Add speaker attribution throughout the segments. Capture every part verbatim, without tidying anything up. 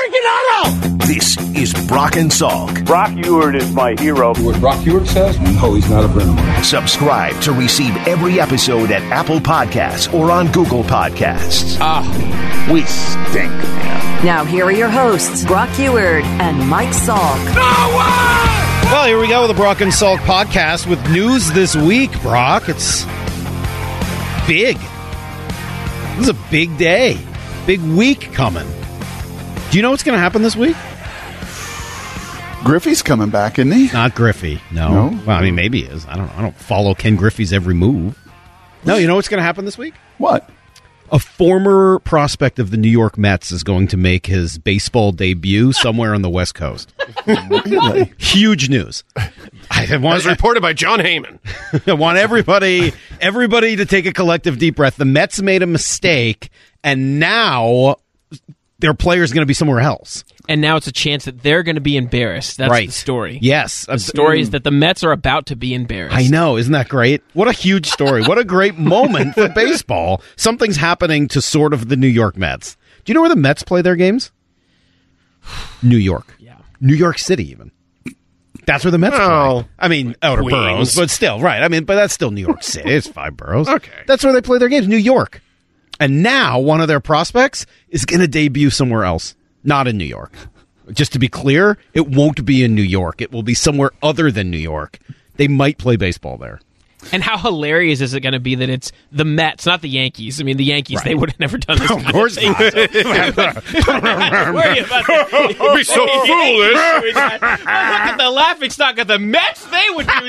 Speaker 1: freaking auto!
Speaker 2: This is Brock and Salk.
Speaker 3: Brock Ewert is my hero.
Speaker 4: What Brock Ewert says? No, he's not a friend of mine.
Speaker 2: Subscribe to receive every episode at Apple Podcasts or on Google Podcasts.
Speaker 1: Ah, we stink, man.
Speaker 5: Now here are your hosts, Brock Ewert and Mike Salk.
Speaker 1: No way!
Speaker 6: Well, here we go with the Brock and Salk podcast with news this week, Brock. It's big. This is a big day. Big week coming. Do you know what's going to happen this week?
Speaker 7: Griffey's coming back, isn't he?
Speaker 6: Not Griffey, no.
Speaker 7: No?
Speaker 6: Well, I mean, maybe he is. I don't know. I don't follow Ken Griffey's every move. No, you know what's going to happen this week?
Speaker 7: What?
Speaker 6: A former prospect of the New York Mets is going to make his baseball debut somewhere on the West Coast.
Speaker 7: Really?
Speaker 6: Huge news. I want,
Speaker 8: As reported by John Heyman.
Speaker 6: I want everybody, everybody to take a collective deep breath. The Mets made a mistake, and now their player is going to be somewhere else.
Speaker 9: And now it's a chance that they're going to be embarrassed. That's
Speaker 6: right.
Speaker 9: the story.
Speaker 6: Yes.
Speaker 9: The story is that the Mets are about to be embarrassed.
Speaker 6: I know. Isn't that great? What a huge story. What a great moment for baseball. Something's happening to sort of the New York Mets. Do you know where the Mets play their games? New York.
Speaker 9: Yeah.
Speaker 6: New York City, even. That's where the Mets
Speaker 8: Oh,
Speaker 6: play. I mean, outer
Speaker 8: Queens.
Speaker 6: boroughs, but still, right. I mean, but that's still New York City. It's five boroughs.
Speaker 8: Okay.
Speaker 6: That's where they play their games, New York. And now one of their prospects is going to debut somewhere else, not in New York. Just to be clear, it won't be in New York. It will be somewhere other than New York. They might play baseball there.
Speaker 9: And how hilarious is it going to be that it's the Mets, not the Yankees? I mean, the Yankees,
Speaker 6: Right.
Speaker 9: they would have never done this.
Speaker 6: Of
Speaker 9: kind
Speaker 6: course
Speaker 9: of thing.
Speaker 6: not.
Speaker 9: Worry about that.
Speaker 8: Don't be so foolish.
Speaker 9: Well, look at the laughing stock of the Mets. They would do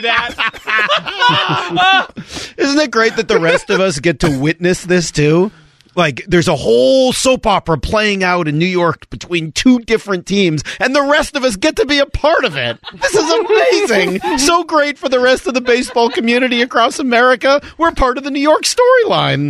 Speaker 9: that.
Speaker 6: Isn't it great that the rest of us get to witness this too? Like, there's a whole soap opera playing out in New York between two different teams, and the rest of us get to be a part of it. This is amazing. So great for the rest of the baseball community across America. We're part of the New York storyline.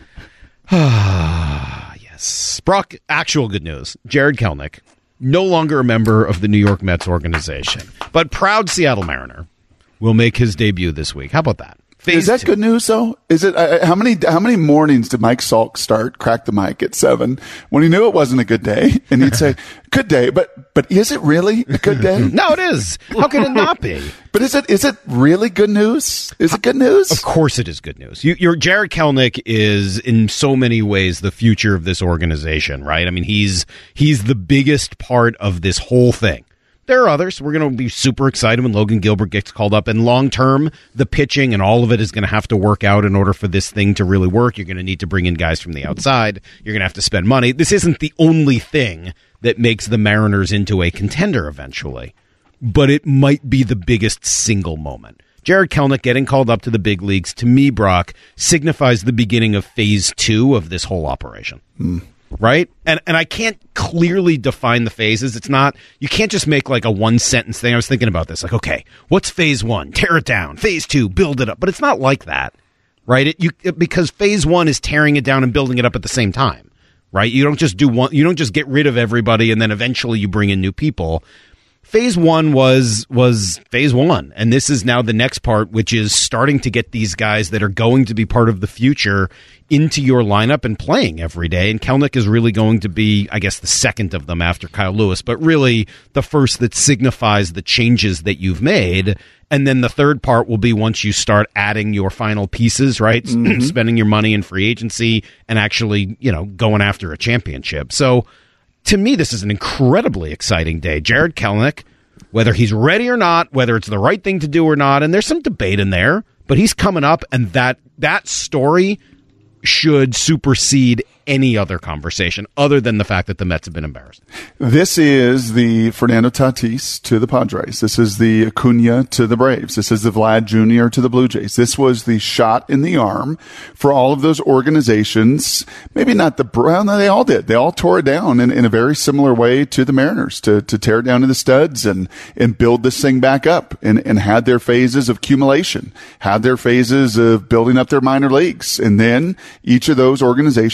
Speaker 6: Yes. Brock, actual good news. Jared Kelenic, no longer a member of the New York Mets organization, but proud Seattle Mariner, will make his debut this week. How about that? Phase
Speaker 7: Is that
Speaker 6: two.
Speaker 7: good news, though? Is it? Uh, how many how many mornings did Mike Salk start crack the mic at seven when he knew it wasn't a good day, and he'd say, "Good day," but but is it really a good day?
Speaker 6: No, it is. How can it not be?
Speaker 7: But is it is it really good news? Is it good news?
Speaker 6: Of course it is good news. You, your Jared Kelenic is in so many ways the future of this organization, right? I mean, he's he's the biggest part of this whole thing. There are others. We're going to be super excited when Logan Gilbert gets called up. And long term, the pitching and all of it is going to have to work out in order for this thing to really work. You're going to need to bring in guys from the outside. You're going to have to spend money. This isn't the only thing that makes the Mariners into a contender eventually, but it might be the biggest single moment. Jared Kelenic getting called up to the big leagues, to me, Brock, signifies the beginning of phase two of this whole operation. Mm. Right? And and I can't clearly define the phases. It's not, you can't just make like a one sentence thing. I was thinking about this. Like, okay, what's phase one? Tear it down. Phase two, build it up. But it's not like that, right? It, you, it, because phase one is tearing it down and building it up at the same time, right? You don't just do one, you don't just get rid of everybody and then eventually you bring in new people. Phase one was was phase one, and this is now the next part, which is starting to get these guys that are going to be part of the future into your lineup and playing every day. And Kelenic is really going to be, I guess, the second of them after Kyle Lewis, but really the first that signifies the changes that you've made. And then the third part will be once you start adding your final pieces, right? Mm-hmm. Spending your money in free agency and actually, you know, going after a championship. So to me, this is an incredibly exciting day. Jared Kelenic, whether he's ready or not, whether it's the right thing to do or not, and there's some debate in there, but he's coming up, and that that story should supersede any other conversation other than the fact that the Mets have been embarrassed.
Speaker 7: This is the Fernando Tatis to the Padres. This is the Acuna to the Braves. This is the Vlad Junior to the Blue Jays. This was the shot in the arm for all of those organizations. Maybe not the Brown. They all did. They all tore it down in, in a very similar way to the Mariners to, to tear it down to the studs and, and build this thing back up and, and had their phases of accumulation, had their phases of building up their minor leagues. And then each of those organizations had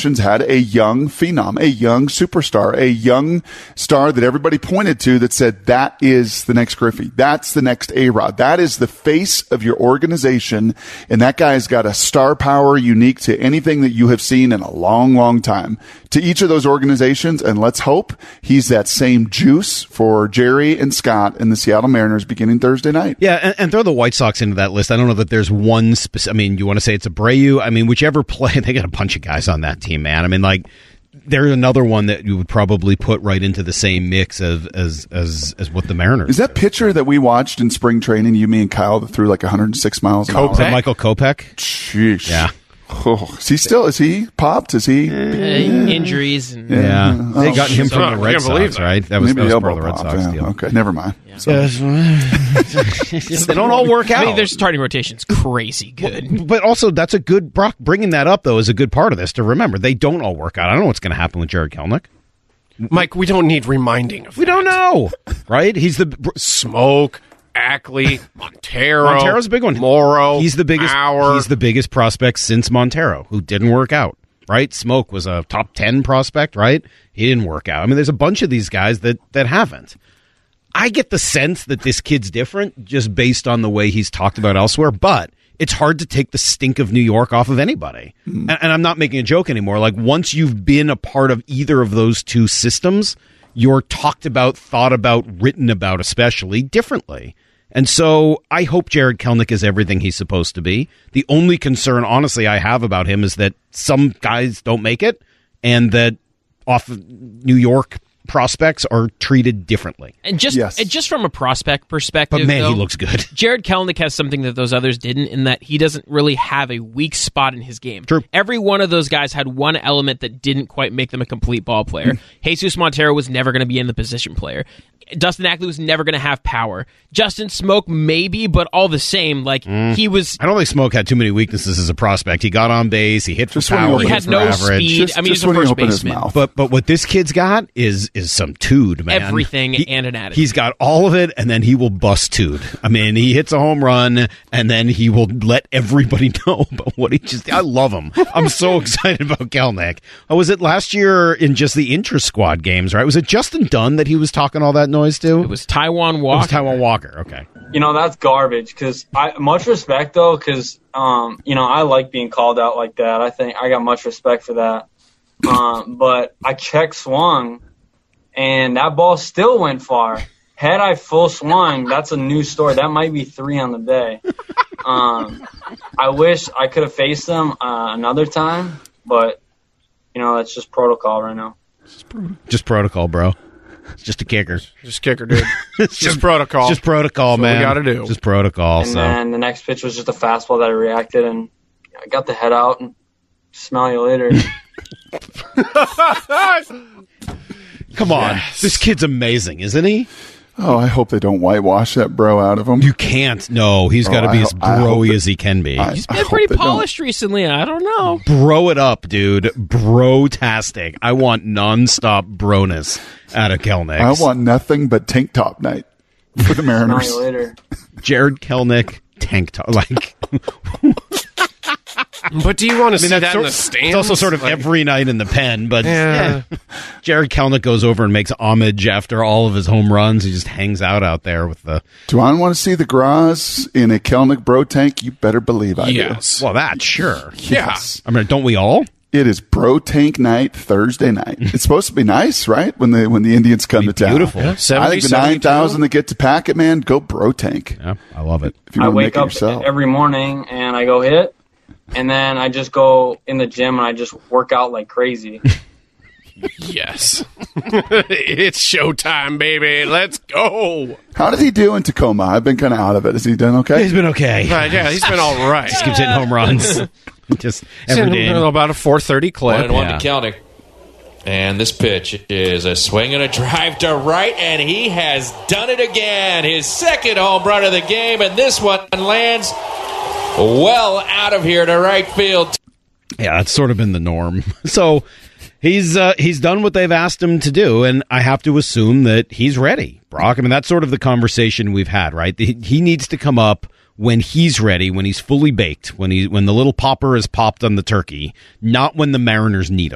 Speaker 7: a young phenom, a young superstar, a young star that everybody pointed to that said, that is the next Griffey. That's the next A-Rod. That is the face of your organization. And that guy's got a star power unique to anything that you have seen in a long, long time. To each of those organizations, and let's hope he's that same juice for Jerry and Scott and the Seattle Mariners beginning Thursday night.
Speaker 6: Yeah, and, and throw the White Sox into that list. I don't know that there's one specific. I mean, you want to say it's Abreu? I mean, whichever play, they got a bunch of guys on that team, man. I mean, like, there's another one that you would probably put right into the same mix as as as, as what the Mariners.
Speaker 7: Is that pitcher that we watched in spring training, you, me, and Kyle, that threw like one hundred six miles an hour?
Speaker 6: Is that Michael Kopech?
Speaker 7: Sheesh.
Speaker 6: Yeah.
Speaker 7: Oh, is he still? Is he popped? Is he?
Speaker 9: Uh, injuries. And,
Speaker 6: yeah,
Speaker 7: yeah.
Speaker 6: they
Speaker 7: Oh,
Speaker 6: got him from
Speaker 8: I
Speaker 6: the Red
Speaker 8: can't believe
Speaker 6: Sox,
Speaker 8: that.
Speaker 6: right? That was,
Speaker 7: Maybe
Speaker 6: that was
Speaker 7: the
Speaker 6: part of the
Speaker 7: elbow
Speaker 6: Red
Speaker 7: pop.
Speaker 6: Sox
Speaker 7: Yeah.
Speaker 6: deal.
Speaker 7: Okay, never mind.
Speaker 6: So, they don't all work out.
Speaker 9: I mean, their starting rotation's crazy good.
Speaker 6: But also, that's a good Brock bringing that up though is a good part of this to remember. They don't all work out. I don't know what's going to happen with Jared Kelenic.
Speaker 8: Mike, we don't need reminding of
Speaker 6: We
Speaker 8: that.
Speaker 6: don't know, right? He's the
Speaker 8: Smoke, Ackley, Montero.
Speaker 6: Montero's a big one.
Speaker 8: Morrow.
Speaker 6: He's the biggest.
Speaker 8: Bauer.
Speaker 6: He's the biggest prospect since Montero, who didn't work out. Right? Smoke was a top ten prospect. Right? He didn't work out. I mean, there's a bunch of these guys that that haven't. I get the sense that this kid's different just based on the way he's talked about elsewhere, but it's hard to take the stink of New York off of anybody. Mm. And, and I'm not making a joke anymore. Like, once you've been a part of either of those two systems, you're talked about, thought about, written about, especially differently. And so I hope Jared Kelenic is everything he's supposed to be. The only concern, honestly, I have about him is that some guys don't make it and that off of New York prospects are treated differently.
Speaker 9: And just
Speaker 7: Yes.
Speaker 9: and just from a prospect perspective,
Speaker 6: But man,
Speaker 9: though,
Speaker 6: he looks good.
Speaker 9: Jared Kelenic has something that those others didn't in that he doesn't really have a weak spot in his game.
Speaker 6: True.
Speaker 9: Every one of those guys had one element that didn't quite make them a complete ball player.
Speaker 6: Mm.
Speaker 9: Jesus Montero was never going to be in the position player. Dustin Ackley was never going to have power. Justin Smoke, maybe, but all the same, like,
Speaker 6: Mm.
Speaker 9: he was...
Speaker 6: I don't think Smoke had too many weaknesses as a prospect. He got on base. He hit for
Speaker 7: Just when he
Speaker 6: power.
Speaker 7: opened
Speaker 9: He
Speaker 7: his
Speaker 9: had no
Speaker 6: average.
Speaker 9: speed.
Speaker 7: Just,
Speaker 9: I mean,
Speaker 7: just
Speaker 9: he's a
Speaker 7: when he
Speaker 9: first
Speaker 7: opened his
Speaker 9: baseman.
Speaker 7: mouth.
Speaker 6: But but what this kid's got is is some tude, man.
Speaker 9: Everything
Speaker 6: He-
Speaker 9: and an attitude.
Speaker 6: He's got all of it, and then he will bust tude. I mean, he hits a home run, and then he will let everybody know about what he just. I love him. I'm so excited about Kelenic. Oh, was it last year in just the intra squad games? Right? Was it Justin Dunn that he was talking all that noise to?
Speaker 9: It was Taiwan
Speaker 6: It
Speaker 9: Walker.
Speaker 6: was Taiwan Walker. Okay.
Speaker 3: You know, that's garbage. Because I much respect though, because um, you know, I like being called out like that. I think I got much respect for that. Um, but I check swung, and that ball still went far. Had I full swung, that's a new story. That might be three on the day. Um, I wish I could have faced them uh, another time, but you know, that's just protocol right now.
Speaker 6: Just protocol, bro. It's just a kicker.
Speaker 8: Just kicker, dude. It's just protocol.
Speaker 6: It's just protocol,
Speaker 8: That's what we
Speaker 6: man.
Speaker 8: gotta do.
Speaker 6: Just protocol.
Speaker 3: And
Speaker 6: so
Speaker 3: then the next pitch was just a fastball that I reacted, and I got the head out and smell you later.
Speaker 6: come on, this kid's amazing, isn't he?
Speaker 7: Oh, I hope they don't whitewash that bro out of him.
Speaker 6: You can't. No, he's
Speaker 7: Oh,
Speaker 6: got to
Speaker 7: I
Speaker 6: be
Speaker 7: ho-
Speaker 6: as
Speaker 7: I hope
Speaker 6: broy
Speaker 7: that-
Speaker 6: as he can be.
Speaker 7: I-
Speaker 9: He's
Speaker 7: I
Speaker 9: been
Speaker 7: hope
Speaker 9: pretty
Speaker 7: they don't.
Speaker 9: polished recently. I don't know.
Speaker 6: Bro it up, dude. Bro-tastic. I want nonstop broness out of Kelenic.
Speaker 7: I want nothing but tank top night for the
Speaker 3: Smell
Speaker 7: Mariners.
Speaker 3: you later.
Speaker 6: Jared Kelenic tank top. Like,
Speaker 8: But do you want to see
Speaker 6: that's
Speaker 8: that
Speaker 6: sort-
Speaker 8: in the stands?
Speaker 6: it's also sort of
Speaker 8: Like,
Speaker 6: every night in the pen, but
Speaker 8: Yeah.
Speaker 6: yeah. Jared Kelenic goes over and makes homage after all of his home runs. He just hangs out out there with the.
Speaker 7: Do I want to see the Graz in a Kelenic bro tank? You better believe I
Speaker 8: Yes.
Speaker 6: Well, that sure.
Speaker 7: do. Yes.
Speaker 6: I mean, don't we all?
Speaker 7: It is bro tank night Thursday night. It's supposed to be nice, right? When the when the Indians come
Speaker 6: Be
Speaker 7: to town.
Speaker 6: beautiful. Yeah.
Speaker 7: I
Speaker 8: seventy,
Speaker 7: think the nine thousand that get to pack it, man, go bro tank.
Speaker 6: Yeah, I love it.
Speaker 7: If you
Speaker 3: I
Speaker 7: want to
Speaker 3: wake
Speaker 7: make it
Speaker 3: up
Speaker 7: yourself.
Speaker 3: every morning and I go hit, and then I just go in the gym and I just work out like crazy.
Speaker 8: Yes. It's showtime, baby. Let's go.
Speaker 7: How did he do in Tacoma? I've been kind of out of it. Has he done okay?
Speaker 6: He's been okay.
Speaker 8: Right, yeah, he's been all right.
Speaker 6: Just keeps hitting home runs. Just
Speaker 8: He's
Speaker 6: every
Speaker 8: in
Speaker 6: day.
Speaker 8: about a four thirty clip.
Speaker 10: One and one
Speaker 6: Yeah.
Speaker 10: to Kelenic. And this pitch is a swing and a drive to right, and he has done it again. His second home run of the game, and this one lands well out of here to right field.
Speaker 6: Yeah, that's sort of been the norm. So he's uh, he's done what they've asked him to do, and I have to assume that he's ready, Brock. I mean, that's sort of the conversation we've had, right? He, he needs to come up when he's ready, when he's fully baked, when he when the little popper is popped on the turkey, not when the Mariners need him.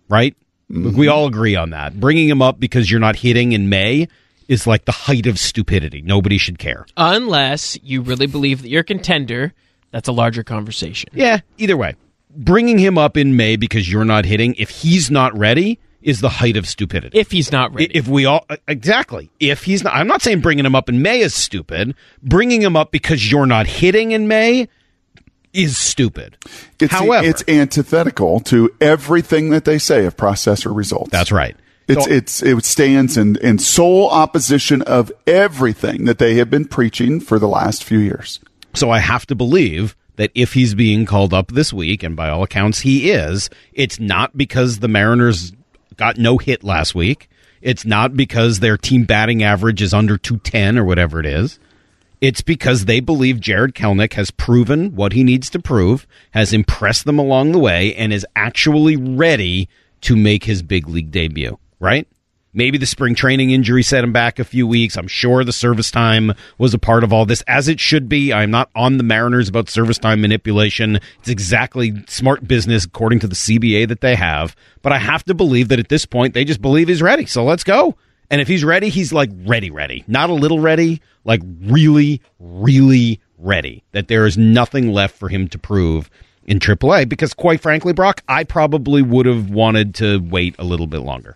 Speaker 6: right? Mm-hmm. We all agree on that. Bringing him up because you're not hitting in May is like the height of stupidity. Nobody should care.
Speaker 9: Unless you really believe that you're a contender, that's a larger conversation.
Speaker 6: Yeah, either way. Bringing him up in May because you're not hitting, if he's not ready, is the height of stupidity.
Speaker 9: If he's not ready.
Speaker 6: If we all, exactly. If he's not, I'm not saying bringing him up in May is stupid. Bringing him up because you're not hitting in May is stupid.
Speaker 7: It's,
Speaker 6: However,
Speaker 7: it's antithetical to everything that they say of process or results.
Speaker 6: That's right.
Speaker 7: It's
Speaker 6: So-
Speaker 7: it's it stands in, in sole opposition of everything that they have been preaching for the last few years.
Speaker 6: So I have to believe that if he's being called up this week, and by all accounts he is, it's not because the Mariners got no hit last week. It's not because their team batting average is under two ten or whatever it is. It's because they believe Jarred Kelenic has proven what he needs to prove, has impressed them along the way, and is actually ready to make his big league debut, right? Maybe the spring training injury set him back a few weeks. I'm sure the service time was a part of all this, as it should be. I'm not on the Mariners about service time manipulation. It's exactly smart business according to the C B A that they have. But I have to believe that at this point, they just believe he's ready. So let's go. And if he's ready, he's like ready, ready. Not a little ready, like really, really ready. That there is nothing left for him to prove in triple A. Because quite frankly, Brock, I probably would have wanted to wait a little bit longer.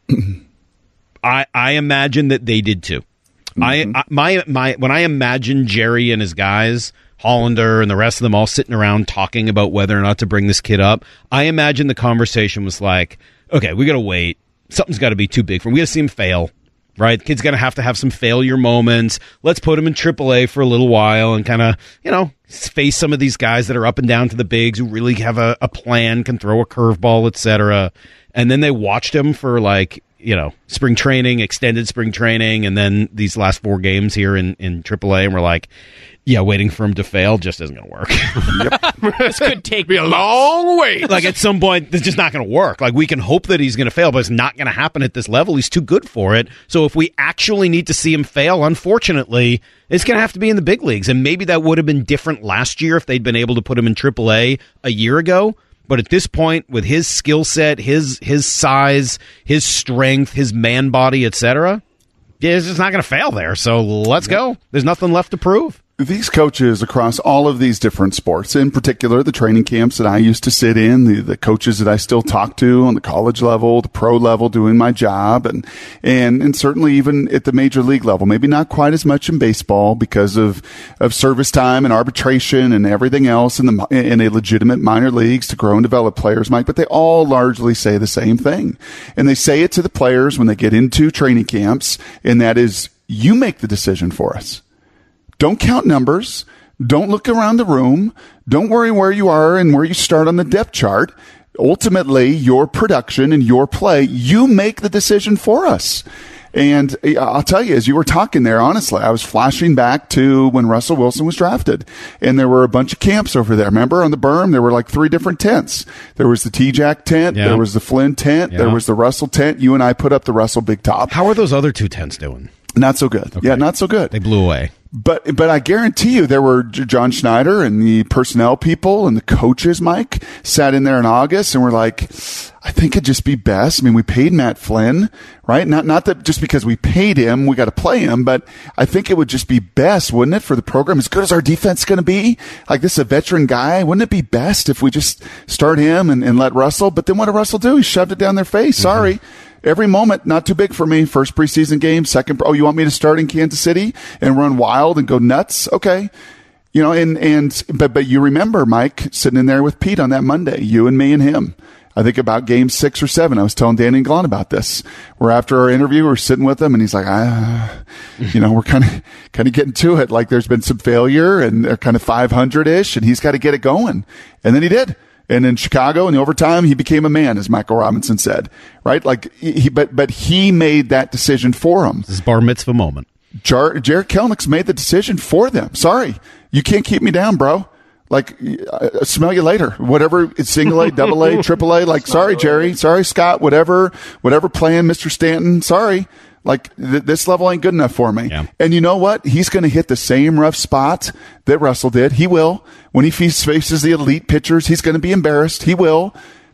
Speaker 6: I, I imagine that they did too. Mm-hmm. I, I my my when I imagine Jerry and his guys, Hollander and the rest of them all sitting around talking about whether or not to bring this kid up, I imagine the conversation was like, okay, we got to wait. Something's got to be too big for him. We got to see him fail, right? The kid's going to have to have some failure moments. Let's put him in triple A for a little while and kind of, you know, face some of these guys that are up and down to the bigs who really have a, a plan, can throw a curveball, et cetera. And then they watched him for like, you know, spring training, extended spring training, and then these last four games here in, in triple A, and we're like, yeah, waiting for him to fail just isn't going to work.
Speaker 9: Yep. This could take
Speaker 8: be a long wait.
Speaker 6: Like, at some point, it's just not going to work. Like, we can hope that he's going to fail, but it's not going to happen at this level. He's too good for it. So if we actually need to see him fail, unfortunately, it's going to have to be in the big leagues. And maybe that would have been different last year if they'd been able to put him in triple A a year ago. But at this point, with his skill set, his his size, his strength, his man body, et cetera, it's just not going to fail there. So let's yep. go. There's nothing left to prove.
Speaker 7: These coaches across all of these different sports, in particular the training camps that I used to sit in, the, the coaches that I still talk to on the college level, the pro level, doing my job, and, and, and certainly even at the major league level, maybe not quite as much in baseball because of, of service time and arbitration and everything else in the, in a legitimate minor leagues to grow and develop players, Mike, but they all largely say the same thing. And they say it to the players when they get into training camps, and that is, you make the decision for us. Don't count numbers. Don't look around the room. Don't worry where you are and where you start on the depth chart. Ultimately, your production and your play, you make the decision for us. And I'll tell you, as you were talking there, honestly, I was flashing back to when Russell Wilson was drafted. And there were a bunch of camps over there. Remember on the berm, there were like three different tents. There was the T-Jack tent. Yeah. There was the Flynn tent. Yeah. There was the Russell tent. You and I put up the Russell Big Top.
Speaker 6: How are those other two tents doing?
Speaker 7: Not so good. Okay. Yeah, not so good.
Speaker 6: They blew away.
Speaker 7: But but I guarantee you there were John Schneider and the personnel people and the coaches, Mike, sat in there in August and were like, I think it'd just be best. I mean, we paid Matt Flynn, right? Not not that just because we paid him, we got to play him, but I think it would just be best, wouldn't it, for the program? As good as our defense is going to be, like this is a veteran guy, wouldn't it be best if we just start him and, and let Russell? But then what did Russell do? He shoved it down their face. Mm-hmm. Sorry. Every moment, not too big for me. First preseason game, second. Oh, you want me to start in Kansas City and run wild and go nuts? Okay. You know, and, and, but, but you remember, Mike, sitting in there with Pete on that Monday, you and me and him. I think about game six or seven. I was telling Danny and Glenn about this. We're after our interview, we're sitting with him and he's like, ah, you know, we're kind of, kind of getting to it. Like there's been some failure and they're kind of five hundred ish and he's got to get it going. And then he did. And in Chicago, in the overtime, he became a man, as Michael Robinson said, right? Like he, but, but he made that decision for him.
Speaker 6: This is bar mitzvah moment.
Speaker 7: Jar, Jarred Kelenic's made the decision for them. Sorry. You can't keep me down, bro. Like, uh, smell you later. Whatever, it's single A, double A, triple A. Like, sorry, Jerry. Sorry, Scott. Whatever, whatever plan, Mister Stanton. Sorry. Like, th- this level ain't good enough for me.
Speaker 6: Yeah.
Speaker 7: And you know what? He's going to hit the same rough spot that Russell did. He will. When he faces the elite pitchers, he's going to be embarrassed. He will.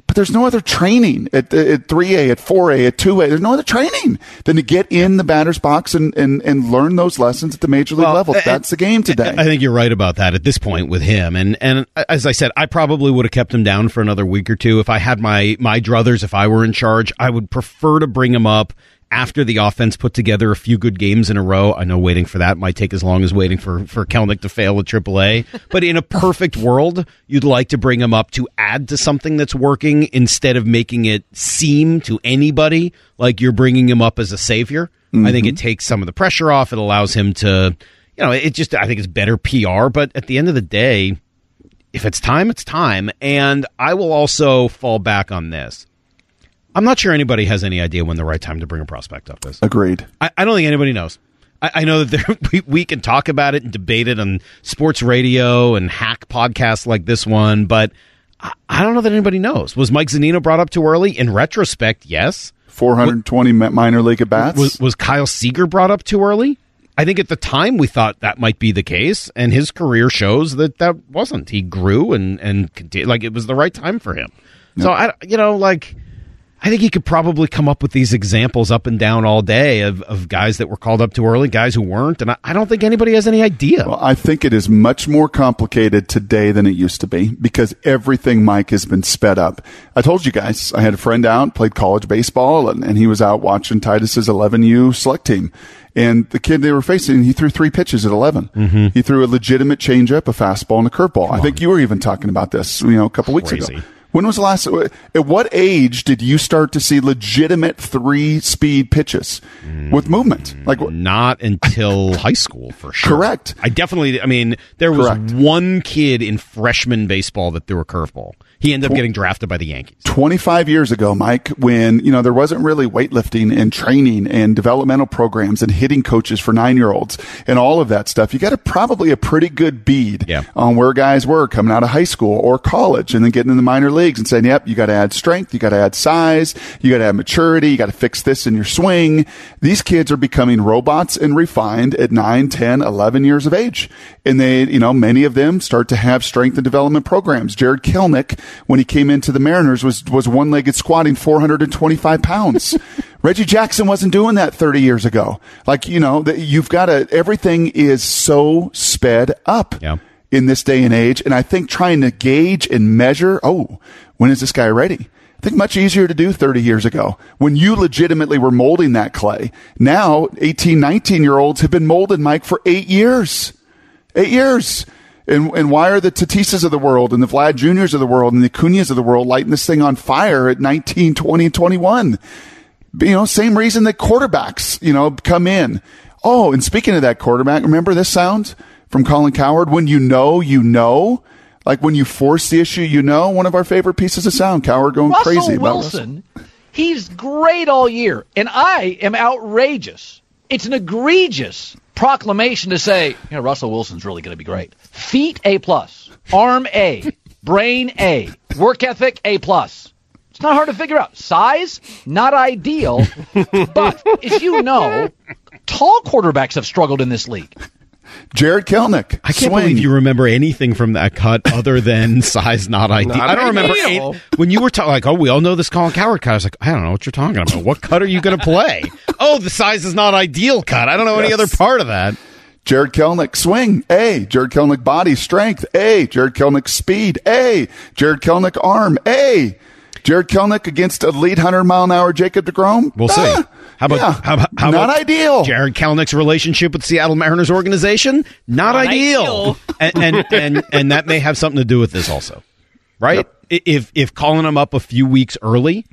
Speaker 7: But there's no other training at, at three A, at four A, at two A. There's no other training than to get in the batter's box and, and, and learn those lessons at the major league
Speaker 6: well,
Speaker 7: level.
Speaker 6: and,
Speaker 7: That's the game today.
Speaker 6: I think you're right about that at this point with him. And and as I said, I probably would have kept him down for another week or two. If I had my, my druthers, if I were in charge, I would prefer to bring him up after the offense put together a few good games in a row. I know waiting for that might take as long as waiting for, for Kelenic to fail at triple A. But in a perfect world, you'd like to bring him up to add to something that's working instead of making it seem to anybody like you're bringing him up as a savior. Mm-hmm. I think it takes some of the pressure off. It allows him to, you know, it just, I think it's better P R. But at the end of the day, if it's time, it's time. And I will also fall back on this. I'm not sure anybody has any idea when the right time to bring a prospect up is.
Speaker 7: Agreed.
Speaker 6: I, I don't think anybody knows. I, I know that there, we, we can talk about it and debate it on sports radio and hack podcasts like this one, but I, I don't know that anybody knows. Was Mike Zunino brought up too early? In retrospect, yes.
Speaker 7: four hundred twenty what, minor league at-bats.
Speaker 6: Was, was Kyle Seager brought up too early? I think at the time we thought that might be the case, and his career shows that that wasn't. He grew and, and continued, like it was the right time for him. Yep. So, I, you know, like... I think he could probably come up with these examples up and down all day of, of guys that were called up too early, guys who weren't, and I, I don't think anybody has any idea.
Speaker 7: Well, I think it is much more complicated today than it used to be because everything, Mike, has been sped up. I told you guys, I had a friend out, played college baseball, and, and he was out watching Titus's eleven U select team. And the kid they were facing, he threw three pitches at eleven. Mm-hmm. He threw a legitimate changeup, a fastball, and a curveball. I think you were even talking about this, you know, a couple weeks
Speaker 6: Crazy.
Speaker 7: ago. When was the last? At what age did you start to see legitimate three-speed pitches with movement? Like
Speaker 6: not until high school, for sure.
Speaker 7: Correct.
Speaker 6: I definitely. I mean, there was
Speaker 7: Correct.
Speaker 6: one kid in freshman baseball that threw a curveball. He ended up getting drafted by the Yankees.
Speaker 7: twenty-five years ago, Mike, when, you know, there wasn't really weightlifting and training and developmental programs and hitting coaches for nine-year-olds and all of that stuff, you got a, probably a pretty good bead
Speaker 6: yeah.
Speaker 7: on where guys were coming out of high school or college and then getting in the minor leagues and saying, yep, you got to add strength, you got to add size, you got to add maturity, you got to fix this in your swing. These kids are becoming robots and refined at nine, ten, eleven years of age. And they, you know, many of them start to have strength and development programs. Jared Kelenic, when he came into the Mariners, was was one-legged squatting four hundred twenty-five pounds. Reggie Jackson wasn't doing that thirty years ago. Like, you know, you've got to, everything is so sped up
Speaker 6: yeah.
Speaker 7: in this day and age. And I think trying to gauge and measure, oh, when is this guy ready? I think much easier to do thirty years ago when you legitimately were molding that clay. Now, eighteen, nineteen-year-olds have been molded, Mike, for eight years. Eight years. And and why are the Tatisas of the world and the Vlad Juniors of the world and the Acuñas of the world lighting this thing on fire at nineteen, twenty, and twenty-one? You know, same reason that quarterbacks, you know, come in. Oh, and speaking of that quarterback, remember this sound from Colin Cowherd? When you know, you know. Like when you force the issue, you know. One of our favorite pieces of sound. Cowherd going
Speaker 11: Russell
Speaker 7: crazy about
Speaker 11: Wilson. He's great all year, and I am outrageous. It's an egregious proclamation to say, you know, Russell Wilson's really going to be great. Feet, A plus. Arm, A. Brain, A. Work ethic, A plus. It's not hard to figure out. Size, not ideal. But, as you know, tall quarterbacks have struggled in this league.
Speaker 7: Jared Kelenic.
Speaker 6: I can't
Speaker 7: swing.
Speaker 6: believe you remember anything from that cut other than size not ideal.
Speaker 8: Not
Speaker 6: I don't remember
Speaker 8: ideal.
Speaker 6: any, when you were talking like, oh, we all know this Colin Cowherd cut. I was like, I don't know what you're talking about. What cut are you going to play? Oh, the size is not ideal cut. I don't know yes. any other part of that.
Speaker 7: Jared Kelenic swing, A. Jared Kelenic body strength, A. Jared Kelenic speed, A. Jared Kelenic arm, A. Jared Kelenic against elite one hundred mile an hour Jacob deGrom?
Speaker 6: We'll
Speaker 7: ah,
Speaker 6: see. How about,
Speaker 7: yeah,
Speaker 6: how about how
Speaker 7: not
Speaker 6: about
Speaker 7: ideal?
Speaker 6: Jared Kelenick's relationship with Seattle Mariners organization? Not,
Speaker 9: Not
Speaker 6: ideal.
Speaker 9: ideal.
Speaker 6: and, and and and that may have something to do with this also, right? Yep. If if calling him up a few weeks early,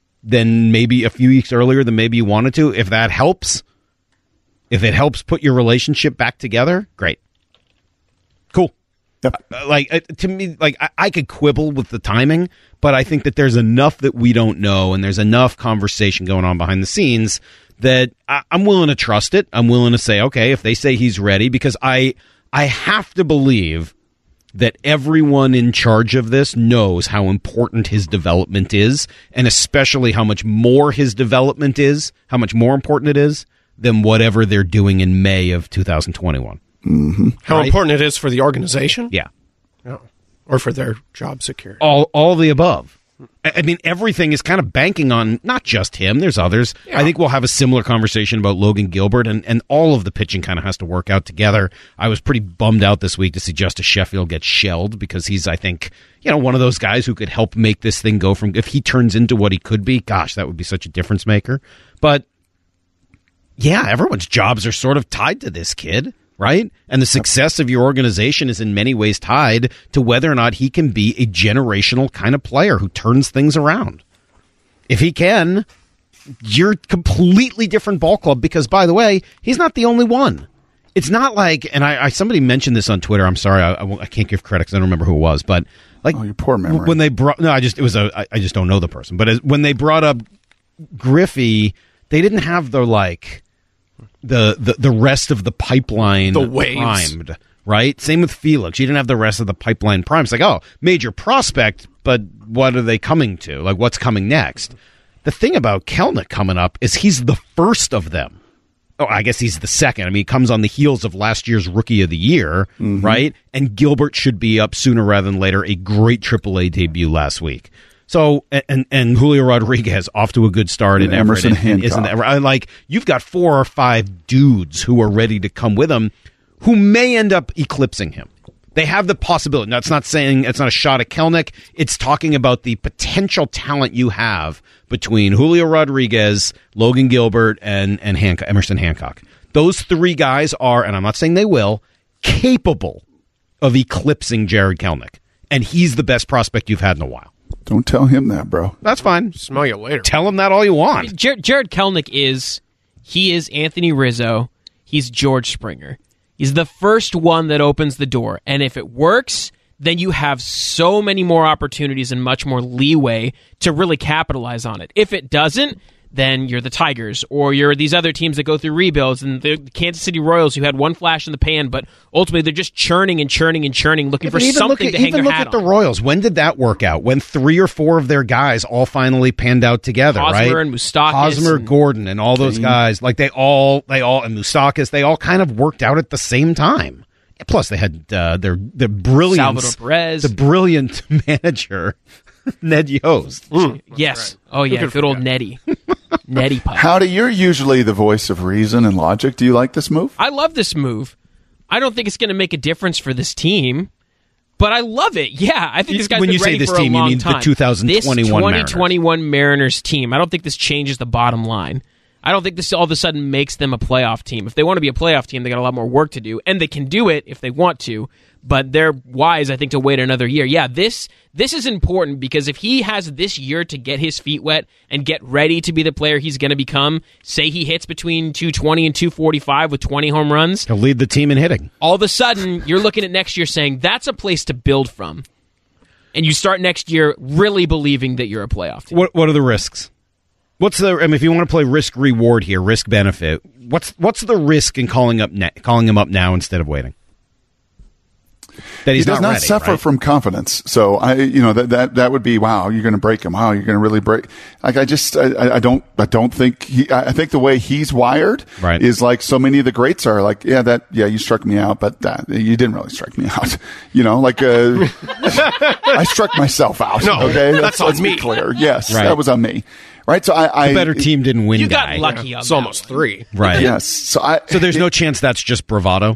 Speaker 6: then maybe a few weeks earlier than maybe you wanted to, if that helps, if it helps put your relationship back together, great, cool.
Speaker 7: Yep.
Speaker 6: Uh, like uh, to me, like I, I could quibble with the timing, but I think that there's enough that we don't know, and there's enough conversation going on behind the scenes that I, I'm willing to trust it. I'm willing to say, okay, if they say he's ready, because I I have to believe that everyone in charge of this knows how important his development is, and especially how much more his development is, how much more important it is than whatever they're doing in May of two thousand twenty-one.
Speaker 7: Mm-hmm.
Speaker 8: How
Speaker 6: right?
Speaker 8: important it is for the organization?
Speaker 6: Yeah.
Speaker 8: Oh. Or for their job security?
Speaker 6: All all the above. I I mean, everything is kind of banking on not just him. There's others. Yeah. I think we'll have a similar conversation about Logan Gilbert, and, and all of the pitching kind of has to work out together. I was pretty bummed out this week to see Justice Sheffield get shelled because he's, I think, you know, one of those guys who could help make this thing go from, if he turns into what he could be, gosh, that would be such a difference maker. But, yeah, everyone's jobs are sort of tied to this kid. Right? And the success of your organization is in many ways tied to whether or not he can be a generational kind of player who turns things around. If he can, you're a completely different ball club because, by the way, he's not the only one. It's not like, and I, I somebody mentioned this on Twitter. I'm sorry, I, I, I can't give credit because I don't remember who it was, but like,
Speaker 7: oh, your poor memory.
Speaker 6: When they brought, no, I just it was a, I, I just don't know the person. But as, when they brought up Griffey, they didn't have the like. The, the the rest of the pipeline
Speaker 8: the waves.
Speaker 6: primed, right? Same with Felix. You didn't have the rest of the pipeline primed. It's like, oh, major prospect, but what are they coming to? Like, what's coming next? The thing about Kelenic coming up is he's the first of them. Oh, I guess he's the second. I mean, he comes on the heels of last year's Rookie of the Year, mm-hmm. right? And Gilbert should be up sooner rather than later. A great triple A debut last week. So, and and Julio Rodriguez off to a good start in
Speaker 7: Emerson
Speaker 6: Everett. And, and isn't that right? Like, you've got four or five dudes who are ready to come with him who may end up eclipsing him. They have the possibility. Now, it's not saying it's not a shot at Kelenic. It's talking about the potential talent you have between Julio Rodriguez, Logan Gilbert, and, and Hancock, Emerson Hancock. Those three guys are, and I'm not saying they will, capable of eclipsing Jared Kelenic. And he's the best prospect you've had in a while.
Speaker 7: Don't tell him that, bro.
Speaker 6: That's fine.
Speaker 8: Smell you later.
Speaker 6: Tell him that all you want.
Speaker 9: I mean, Jared, Jared Kelenic is, he is Anthony Rizzo. He's George Springer. He's the first one that opens the door. And if it works, then you have so many more opportunities and much more leeway to really capitalize on it. If it doesn't, then you're the Tigers, or you're these other teams that go through rebuilds, and the Kansas City Royals who had one flash in the pan, but ultimately they're just churning and churning and churning, looking
Speaker 6: yeah,
Speaker 9: for something
Speaker 6: at,
Speaker 9: to hang
Speaker 6: even
Speaker 9: their
Speaker 6: look
Speaker 9: hat
Speaker 6: at
Speaker 9: on.
Speaker 6: The Royals. When did that work out? When three or four of their guys all finally panned out together,
Speaker 9: Hosmer
Speaker 6: right?
Speaker 9: and Moustakas.
Speaker 6: Hosmer,
Speaker 9: and
Speaker 6: Gordon, and all those guys, like they all, they all, and Moustakas, they all kind of worked out at the same time. Plus, they had uh, their the brilliant
Speaker 9: Salvador Perez,
Speaker 6: the brilliant manager, Ned Yost.
Speaker 9: Mm, yes. Right. Oh yeah, good old Nettie. Nettie Pike.
Speaker 7: Howdy, you're usually the voice of reason and logic. Do you like this move?
Speaker 9: I love this move. I don't think it's going to make a difference for this team, but I love it. Yeah, I think this guy's
Speaker 6: when
Speaker 9: been
Speaker 6: you
Speaker 9: ready
Speaker 6: say this
Speaker 9: for
Speaker 6: team,
Speaker 9: a long
Speaker 6: you mean
Speaker 9: time.
Speaker 6: the two thousand twenty-one
Speaker 9: this twenty twenty-one Mariners. Mariners team. I don't think this changes the bottom line. I don't think this all of a sudden makes them a playoff team. If they want to be a playoff team, they got a lot more work to do, and they can do it if they want to. But they're wise, I think, to wait another year. Yeah, this this is important because if he has this year to get his feet wet and get ready to be the player he's going to become, say he hits between two twenty and two forty-five with twenty home runs,
Speaker 6: he'll lead the team in hitting.
Speaker 9: All of a sudden, you're looking at next year saying that's a place to build from, and you start next year really believing that you're a playoff team.
Speaker 6: What What are the risks? What's the? I mean, if you want to play risk reward here, risk benefit. What's What's the risk in calling up ne- calling him up now instead of waiting? That he's
Speaker 7: he does
Speaker 6: not,
Speaker 7: not
Speaker 6: ready,
Speaker 7: suffer
Speaker 6: right?
Speaker 7: from confidence. So I, you know, that that that would be wow. You're going to break him. Wow, you're going to really break. Like I just, I, I don't, I don't think he. I think the way he's wired
Speaker 6: right.
Speaker 7: is like so many of the greats are. Like, yeah, that, yeah, you struck me out, but that, you didn't really strike me out. You know, like uh, I struck myself out.
Speaker 8: No,
Speaker 7: okay,
Speaker 8: that's
Speaker 7: let's,
Speaker 8: on
Speaker 7: let's
Speaker 8: me.
Speaker 7: Be clear. Yes,
Speaker 6: right.
Speaker 7: that was on me. Right. So I, I
Speaker 6: the better team didn't win.
Speaker 9: You
Speaker 6: guy.
Speaker 9: got lucky.
Speaker 8: Yeah,
Speaker 9: on
Speaker 8: it's
Speaker 9: that
Speaker 8: almost
Speaker 9: one.
Speaker 8: three.
Speaker 6: Right.
Speaker 7: Yes. So I.
Speaker 6: So there's
Speaker 7: it,
Speaker 6: no chance that's just bravado.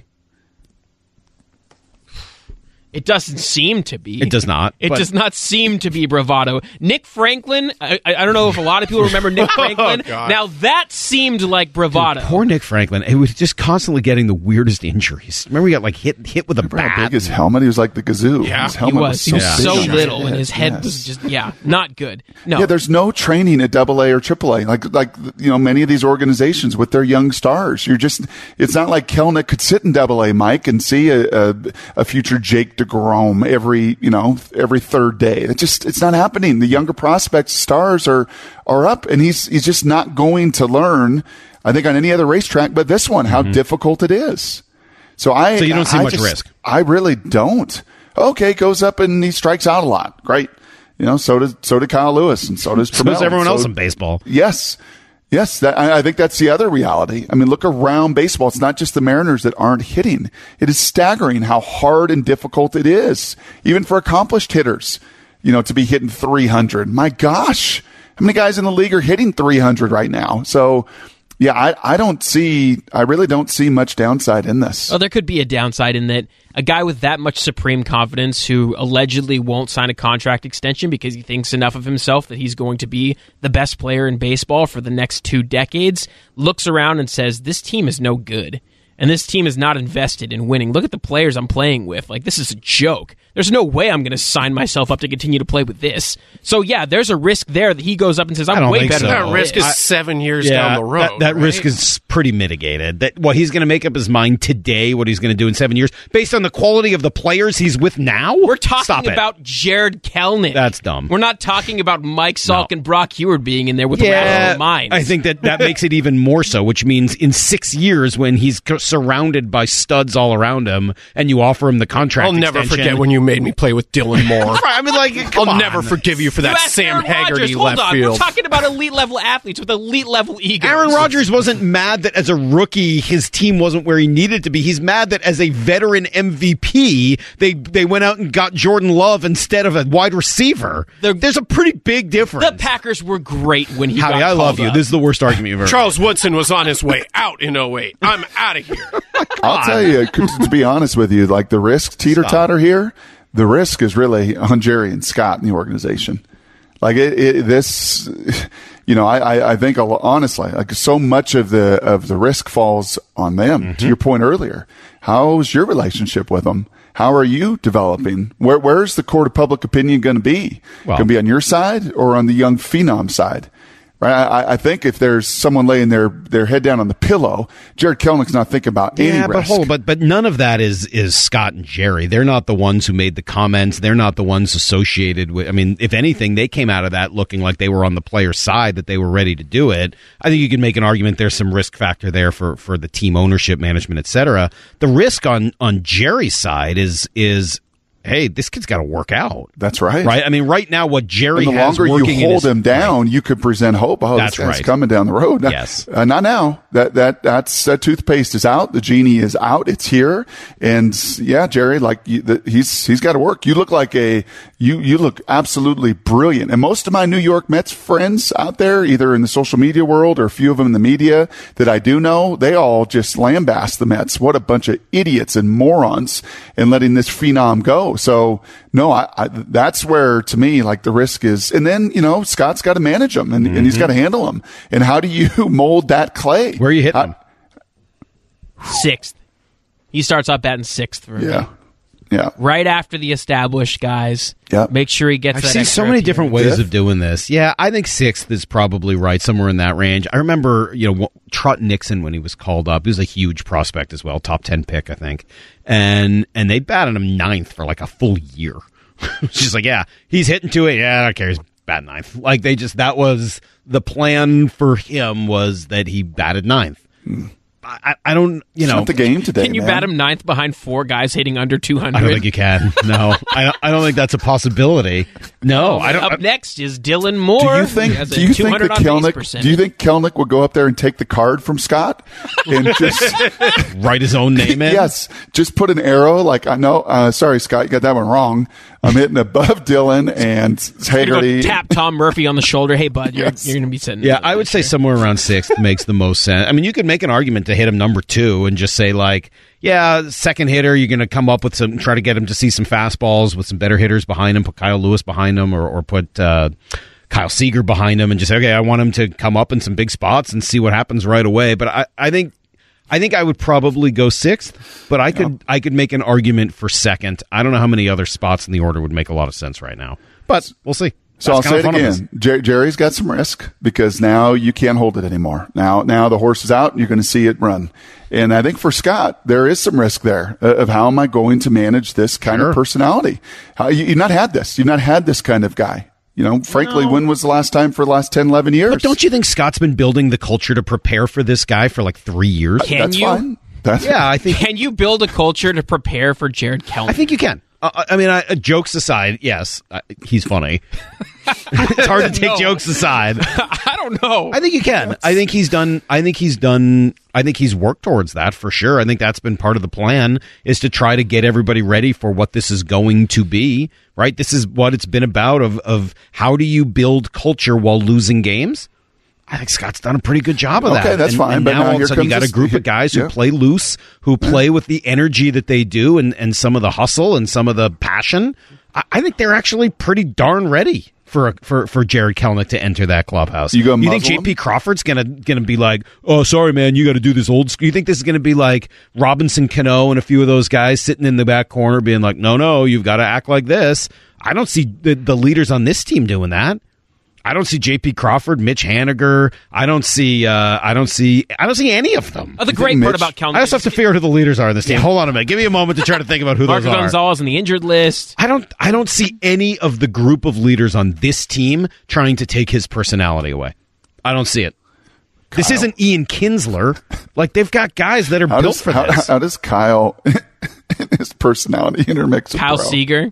Speaker 9: It doesn't seem to be.
Speaker 6: It does not.
Speaker 9: It
Speaker 6: but-
Speaker 9: does not seem to be bravado. Nick Franklin, I, I don't know if a lot of people remember Nick Franklin.
Speaker 8: Oh, God.
Speaker 9: Now, that seemed like bravado.
Speaker 6: Dude, poor Nick Franklin. He was just constantly getting the weirdest injuries. Remember, he got like hit hit with a
Speaker 7: Remember how
Speaker 6: bat.
Speaker 7: big his helmet? He was like the kazoo.
Speaker 8: Yeah.
Speaker 7: his
Speaker 9: he
Speaker 7: helmet
Speaker 9: was.
Speaker 7: was,
Speaker 9: He
Speaker 7: so,
Speaker 9: was
Speaker 6: Yeah.
Speaker 9: so
Speaker 7: big.
Speaker 9: little, and his head
Speaker 7: Yes.
Speaker 9: was just, yeah, not good. No.
Speaker 7: Yeah, there's no training at Double A or Triple A. Like, like you know, many of these organizations with their young stars. You're just. It's not like Kelenic could sit in Double A, Mike, and see a, a, a future Jake DeGrom every you know every third day. It just it's not happening. The younger prospects, stars are are up, and he's he's just not going to learn. I think on any other racetrack, but this one, how mm-hmm. difficult it is. So I.
Speaker 6: So you don't see
Speaker 7: I
Speaker 6: much
Speaker 7: just,
Speaker 6: risk.
Speaker 7: I really don't. Okay, goes up and he strikes out a lot. Great. You know, so does so did Kyle Lewis, and so does
Speaker 6: So
Speaker 7: Trammell.
Speaker 6: does everyone
Speaker 7: so,
Speaker 6: else in baseball.
Speaker 7: Yes, yes. That, I, I think that's the other reality. I mean, look around baseball. It's not just the Mariners that aren't hitting. It is staggering how hard and difficult it is, even for accomplished hitters. you know, to be hitting three hundred. My gosh, how many guys in the league are hitting three hundred right now? So, yeah, I, I don't see, I really don't see much downside in this.
Speaker 9: Oh, there could be a downside in that a guy with that much supreme confidence who allegedly won't sign a contract extension because he thinks enough of himself that he's going to be the best player in baseball for the next two decades, looks around and says, this team is no good. And this team is not invested in winning. Look at the players I'm playing with. Like, this is a joke. There's no way I'm going to sign myself up to continue to play with this. So, yeah, there's a risk there that he goes up and says, I'm way better
Speaker 8: so.
Speaker 9: than
Speaker 8: That risk
Speaker 9: this.
Speaker 8: is seven years
Speaker 6: yeah,
Speaker 8: down the road.
Speaker 6: That, that
Speaker 8: right?
Speaker 6: risk is pretty mitigated. That well, he's going to make up his mind today what he's going to do in seven years based on the quality of the players he's with now.
Speaker 9: We're talking
Speaker 6: Stop
Speaker 9: about Jared Kelnick.
Speaker 6: That's dumb.
Speaker 9: We're not talking about Mike Salk
Speaker 6: No.
Speaker 9: and Brock Heward being in there with
Speaker 6: yeah,
Speaker 9: rational minds.
Speaker 6: I think that that makes it even more so, which means in six years when he's c- surrounded by studs all around him and you offer him the contract
Speaker 8: I'll never
Speaker 6: extension,
Speaker 8: forget when you made me play with Dylan Moore.
Speaker 6: I mean, like,
Speaker 8: I'll
Speaker 6: come
Speaker 8: never
Speaker 6: on.
Speaker 8: forgive you for
Speaker 9: You
Speaker 8: that
Speaker 9: asked
Speaker 8: Sam
Speaker 9: Aaron
Speaker 8: Haggerty
Speaker 9: Rodgers. Hold
Speaker 8: left
Speaker 9: on.
Speaker 8: field.
Speaker 9: We're talking about elite level athletes with elite level egos.
Speaker 6: Aaron Rodgers wasn't mad that as a rookie his team wasn't where he needed to be. He's mad that as a veteran M V P they they went out and got Jordan Love instead of a wide receiver.
Speaker 9: The-
Speaker 6: There's a pretty big difference.
Speaker 9: The Packers were great when he
Speaker 6: Howdy,
Speaker 9: got
Speaker 6: I love
Speaker 9: called
Speaker 6: you.
Speaker 9: up.
Speaker 6: This is the worst argument you've ever
Speaker 8: Charles Woodson was on his way out in oh eight. I'm out of here.
Speaker 7: I'll tell you, to be honest with you, like the risk teeter-totter here, the risk is really on Jerry and Scott in the organization. Like it, it this, you know, I, I, I think honestly, like so much of the of the risk falls on them. Mm-hmm. To your point earlier, how's your relationship with them? How are you developing? Where where's the court of public opinion going to be?
Speaker 6: Well,
Speaker 7: going to be on your side or on the young phenom side? Right? I, I think if there's someone laying their, their head down on the pillow, Jared Kelnick's not thinking about any
Speaker 6: yeah,
Speaker 7: risk.
Speaker 6: but hold, but but none of that is is Scott and Jerry. They're not the ones who made the comments. They're not the ones associated with. I mean, if anything, they came out of that looking like they were on the player's side, that they were ready to do it. I think you can make an argument there's some risk factor there for, for the team ownership, management, et cetera. The risk on on Jerry's side is is. Hey, this kid's got to work out.
Speaker 7: That's right.
Speaker 6: Right? I mean, right now, what Jerry
Speaker 7: and the
Speaker 6: has
Speaker 7: longer
Speaker 6: working
Speaker 7: you
Speaker 6: in
Speaker 7: hold
Speaker 6: his,
Speaker 7: him down,
Speaker 6: right.
Speaker 7: you could present hope. Oh,
Speaker 6: That's
Speaker 7: this guy's
Speaker 6: right.
Speaker 7: coming down the road. Now,
Speaker 6: Yes.
Speaker 7: Uh, not now. That that that's that toothpaste is out. The genie is out. It's here. And yeah, Jerry, like you, the, he's he's got to work. You look like a you you look absolutely brilliant. And most of my New York Mets friends out there, either in the social media world or a few of them in the media that I do know, they all just lambast the Mets. What a bunch of idiots and morons in letting this phenom go. So no, I, I that's where to me like the risk is. And then you know Scott's got to manage them and, mm-hmm. and he's got to handle them. And how do you mold that clay?
Speaker 6: Where are you hitting
Speaker 7: how,
Speaker 6: him?
Speaker 9: Sixth. He starts off batting sixth for
Speaker 7: Yeah.
Speaker 9: me.
Speaker 7: Yeah.
Speaker 9: Right after the established guys.
Speaker 7: Yeah.
Speaker 9: Make sure he gets
Speaker 6: I
Speaker 9: that
Speaker 6: see
Speaker 9: extra
Speaker 6: so many
Speaker 9: appearance.
Speaker 6: different ways
Speaker 7: Fifth?
Speaker 6: of doing this. Yeah, I think sixth is probably right, somewhere in that range. I remember, you know, Trot Nixon when he was called up. He was a huge prospect as well, top ten pick, I think. And and they batted him ninth for like a full year. It's just like, yeah, he's hitting to it. Yeah, I don't care. He's batting ninth. Like they just, that was the plan for him, was that he batted ninth. Mm. I, I don't, you
Speaker 7: It's
Speaker 6: know.
Speaker 7: not the game today.
Speaker 9: Can you
Speaker 7: man.
Speaker 9: bat him ninth behind four guys hitting under two hundred?
Speaker 6: I don't think you can. No, I don't, I don't think that's a possibility. No, I don't.
Speaker 9: Up
Speaker 6: I,
Speaker 9: next is Dylan Moore.
Speaker 7: Do you
Speaker 9: He
Speaker 7: think?
Speaker 9: has a
Speaker 7: Do you think
Speaker 9: two hundred
Speaker 7: that
Speaker 9: on base
Speaker 7: Kelnick?
Speaker 9: percentage.
Speaker 7: Do you think Kelnick would go up there and take the card from Scott and just
Speaker 6: write his own name in?
Speaker 7: yes, just put an arrow like I know. Uh, sorry, Scott, you got that one wrong. I'm hitting above Dylan and
Speaker 9: You're gonna
Speaker 7: Haggerty.
Speaker 9: go tap Tom Murphy on the shoulder. Hey, bud, you're,
Speaker 7: Yes.
Speaker 9: you're going to be sitting.
Speaker 6: Yeah, I would say somewhere around sixth makes the most sense. I mean, you could make an argument to hit him number two and just say like, yeah, second hitter, you're going to come up with some, try to get him to see some fastballs with some better hitters behind him, put Kyle Lewis behind him, or, or put uh, Kyle Seager behind him, and just say, okay, I want him to come up in some big spots and see what happens right away. But I, I think. I think I would probably go sixth, but I could yeah. I could make an argument for second. I don't know how many other spots in the order would make a lot of sense right now, but we'll see.
Speaker 7: So
Speaker 6: That's
Speaker 7: I'll say it again. Jer- Jerry's got some risk because now you can't hold it anymore. Now, now the horse is out and you're going to see it run. And I think for Scott, there is some risk there of how am I going to manage this kind
Speaker 6: sure.
Speaker 7: of personality? How, you, you've not had this. You've not had this kind of guy. You know, frankly,
Speaker 6: no.
Speaker 7: when was the last time for the last ten, eleven years?
Speaker 6: But don't you think Scott's been building the culture to prepare for this guy for like three years?
Speaker 9: Can
Speaker 7: That's
Speaker 9: you?
Speaker 7: fine. That's
Speaker 6: yeah, I think.
Speaker 9: Can you build a culture to prepare for Jared Kelnick?
Speaker 6: I think you can. Uh, I mean, I, uh, jokes aside, yes, uh, he's funny. It's hard to take
Speaker 9: No.
Speaker 6: jokes aside.
Speaker 9: I don't know.
Speaker 6: I think you can. I think he's done. I think he's done. I think he's worked towards that for sure. I think that's been part of the plan, is to try to get everybody ready for what this is going to be. Right. This is what it's been about. Of of how do you build culture while losing games? I think Scott's done a pretty good job of that.
Speaker 7: Okay, that's
Speaker 6: and,
Speaker 7: fine.
Speaker 6: And
Speaker 7: But
Speaker 6: now
Speaker 7: now
Speaker 6: all of
Speaker 7: here
Speaker 6: a sudden you
Speaker 7: comes
Speaker 6: got a
Speaker 7: this-
Speaker 6: group of guys who
Speaker 7: yeah.
Speaker 6: play loose, who play with the energy that they do, and and some of the hustle and some of the passion. I, I think they're actually pretty darn ready for a, for for Jared Kelenic to enter that clubhouse.
Speaker 7: You gonna
Speaker 6: You think
Speaker 7: muzzle
Speaker 6: J P
Speaker 7: him?
Speaker 6: Crawford's gonna gonna be like, oh, sorry, man, you got to do this old school? You think this is gonna be like Robinson Cano and a few of those guys sitting in the back corner being like, no, no, you've got to act like this? I don't see the, the leaders on this team doing that. I don't see J P Crawford, Mitch Haniger. I don't see. Uh, I don't see. I don't see any of them.
Speaker 9: Oh, the great part about Kelenic.
Speaker 6: I also have to figure out who the leaders are in this team. Hold on a minute. Give me a moment to try to think about who
Speaker 9: Marco
Speaker 6: those are.
Speaker 9: Gonzalez on the injured list.
Speaker 6: I don't. I don't see any of the group of leaders on this team trying to take his personality away. I don't see it. Kyle. This isn't Ian Kinsler. Like, they've got guys that are
Speaker 7: how
Speaker 6: built
Speaker 7: does,
Speaker 6: for
Speaker 7: how,
Speaker 6: this.
Speaker 7: How does Kyle and his personality intermix with
Speaker 9: Kyle
Speaker 7: Bro?
Speaker 9: Seager.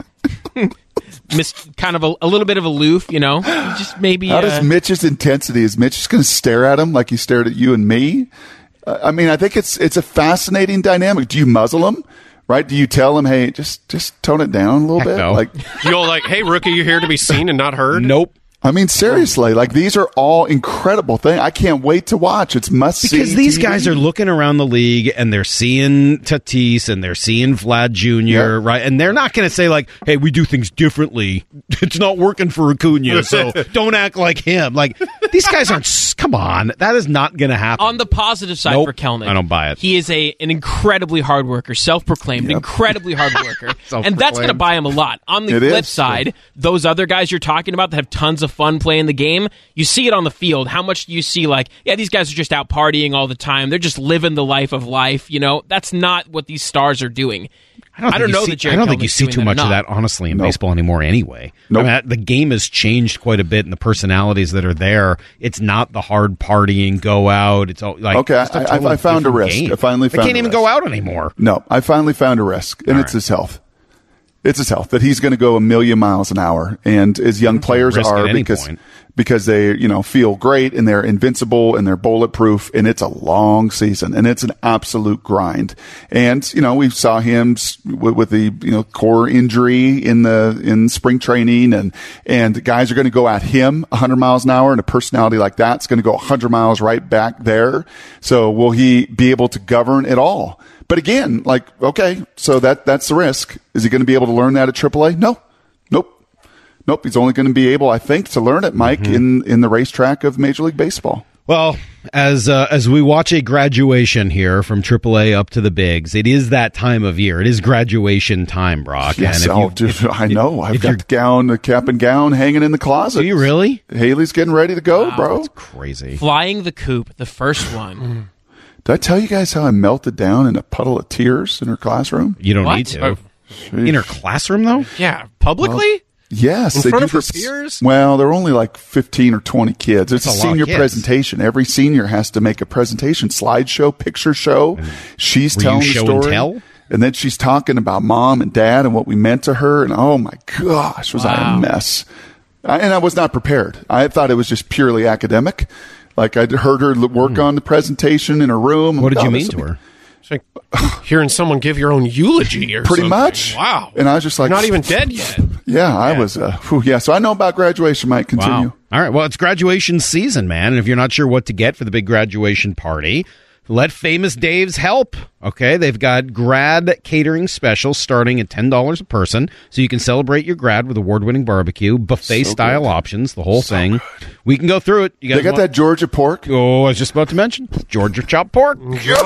Speaker 9: Miss kind of a, a little bit of aloof, you know. Just maybe.
Speaker 7: How
Speaker 9: uh,
Speaker 7: does Mitch's intensity? Is Mitch just going to stare at him like he stared at you and me? Uh, I mean, I think it's it's a fascinating dynamic. Do you muzzle him? Right? Do you tell him, hey, just just tone it down a little
Speaker 6: Heck
Speaker 7: bit?
Speaker 6: no.
Speaker 7: Like,
Speaker 8: You're like, hey, rookie, you're here to be seen and not heard?
Speaker 6: Nope.
Speaker 7: I mean, seriously, like these are all incredible things. I can't wait to watch. It's must see.
Speaker 6: Because these
Speaker 7: T V.
Speaker 6: guys are looking around the league and they're seeing Tatis and they're seeing Vlad Junior,
Speaker 7: Yeah.
Speaker 6: right? And they're not going to say, like, hey, we do things differently. It's not working for Acuna, so don't act like him. Like, these guys aren't. s- Come on. That is not going to happen.
Speaker 9: on the positive side
Speaker 6: Nope,
Speaker 9: for Kelenic,
Speaker 6: I don't buy it.
Speaker 9: He is a an incredibly hard worker, self-proclaimed,
Speaker 7: Yep.
Speaker 9: incredibly hard worker, and that's going to
Speaker 6: Self-proclaimed.
Speaker 9: buy him a lot. On the
Speaker 7: It
Speaker 9: flip
Speaker 7: is.
Speaker 9: side, those other guys you're talking about that have tons of fun playing the game, you see it on the field. How much do you see? Like, yeah, these guys are just out partying all the time. They're just living the life of life. You know, that's not what these stars are doing.
Speaker 6: I don't,
Speaker 9: I don't
Speaker 6: think you
Speaker 9: know
Speaker 6: see,
Speaker 9: that Jared
Speaker 6: I don't think you
Speaker 9: Kelenic
Speaker 6: see
Speaker 9: doing
Speaker 6: too
Speaker 9: that
Speaker 6: much of
Speaker 9: enough.
Speaker 6: that, honestly, in
Speaker 7: Nope.
Speaker 6: baseball anymore anyway.
Speaker 7: Nope.
Speaker 6: I mean, the game has changed quite a bit, and the personalities that are there, it's not the hard partying, go out. It's all like
Speaker 7: Okay,
Speaker 6: just a
Speaker 7: I- I-
Speaker 6: totally
Speaker 7: I found a
Speaker 6: different
Speaker 7: risk.
Speaker 6: game.
Speaker 7: I finally
Speaker 6: They
Speaker 7: found
Speaker 6: can't
Speaker 7: a
Speaker 6: even
Speaker 7: risk.
Speaker 6: go out anymore.
Speaker 7: No, I finally found a risk, and
Speaker 6: All
Speaker 7: it's
Speaker 6: right.
Speaker 7: his health. It's his health that he's going to go a million miles an hour, and as young players
Speaker 6: risk
Speaker 7: are
Speaker 6: at any
Speaker 7: because
Speaker 6: point.
Speaker 7: because they you know feel great and they're invincible and they're bulletproof, and it's a long season and it's an absolute grind. And you know we saw him s- with, with the you know core injury in the in spring training, and and guys are going to go at him one hundred miles an hour, and a personality like that's going to go one hundred miles right back there. So will he be able to govern it all? But again, like, okay, so that that's the risk. Is he going to be able to learn that at triple A? No. Nope. Nope. He's only going to be able, I think, to learn it, Mike,
Speaker 6: Mm-hmm.
Speaker 7: in, in the racetrack of Major League Baseball.
Speaker 6: Well, as uh, as we watch a graduation here from triple A up to the bigs, it is that time of year. It is graduation time, Brock.
Speaker 7: Yes,
Speaker 6: and if
Speaker 7: oh,
Speaker 6: you-
Speaker 7: dude,
Speaker 6: if-
Speaker 7: I know. I've
Speaker 6: if
Speaker 7: got
Speaker 6: you're-
Speaker 7: the gown, the cap and gown hanging in the closet.
Speaker 6: Do you really?
Speaker 7: Haley's getting ready to go, bro.
Speaker 6: That's crazy.
Speaker 9: Flying the coop, the first one.
Speaker 7: Did I tell you guys how I melted down in a puddle of tears in her classroom?
Speaker 6: You don't
Speaker 9: What?
Speaker 6: need to.
Speaker 8: Oh,
Speaker 6: In her classroom, though?
Speaker 8: yeah, publicly?
Speaker 7: Yes.
Speaker 8: In
Speaker 7: they
Speaker 8: front
Speaker 7: do
Speaker 8: of her
Speaker 7: this-
Speaker 8: peers?
Speaker 7: Well, there are only like fifteen or twenty kids. It's
Speaker 6: That's
Speaker 7: a
Speaker 6: a lot of
Speaker 7: senior
Speaker 6: kids.
Speaker 7: presentation. Every senior has to make a presentation, slideshow, picture show. She's
Speaker 6: were you
Speaker 7: telling the
Speaker 6: show and
Speaker 7: story.
Speaker 6: tell?
Speaker 7: And then she's talking about mom and dad and what we meant to her. And oh my gosh, was I a
Speaker 9: Wow.
Speaker 7: mess. I, and I was not prepared. I thought it was just purely academic. Like I'd heard her l- work on the presentation in her room.
Speaker 6: What did
Speaker 7: Oh,
Speaker 6: you
Speaker 7: this
Speaker 6: mean to
Speaker 7: will be-
Speaker 6: her?
Speaker 8: It's like hearing someone give your own eulogy or
Speaker 7: Pretty
Speaker 8: something.
Speaker 7: much.
Speaker 8: Wow.
Speaker 7: And I was just like,
Speaker 8: You're not even dead yet.
Speaker 7: yeah, I was, uh, whew, yeah. So I know about graduation, Mike. Continue.
Speaker 6: Wow. All right. Well, it's graduation season, man. And if you're not sure what to get for the big graduation party, let Famous Dave's help. Okay. They've got grad catering specials starting at ten dollars a person. So you can celebrate your grad with award winning barbecue, buffet
Speaker 7: So
Speaker 6: style
Speaker 7: good.
Speaker 6: options, the whole thing. We can go through it. You guys
Speaker 7: They got
Speaker 6: want-
Speaker 7: that Georgia pork.
Speaker 6: Oh, I was just about to mention Georgia chopped pork.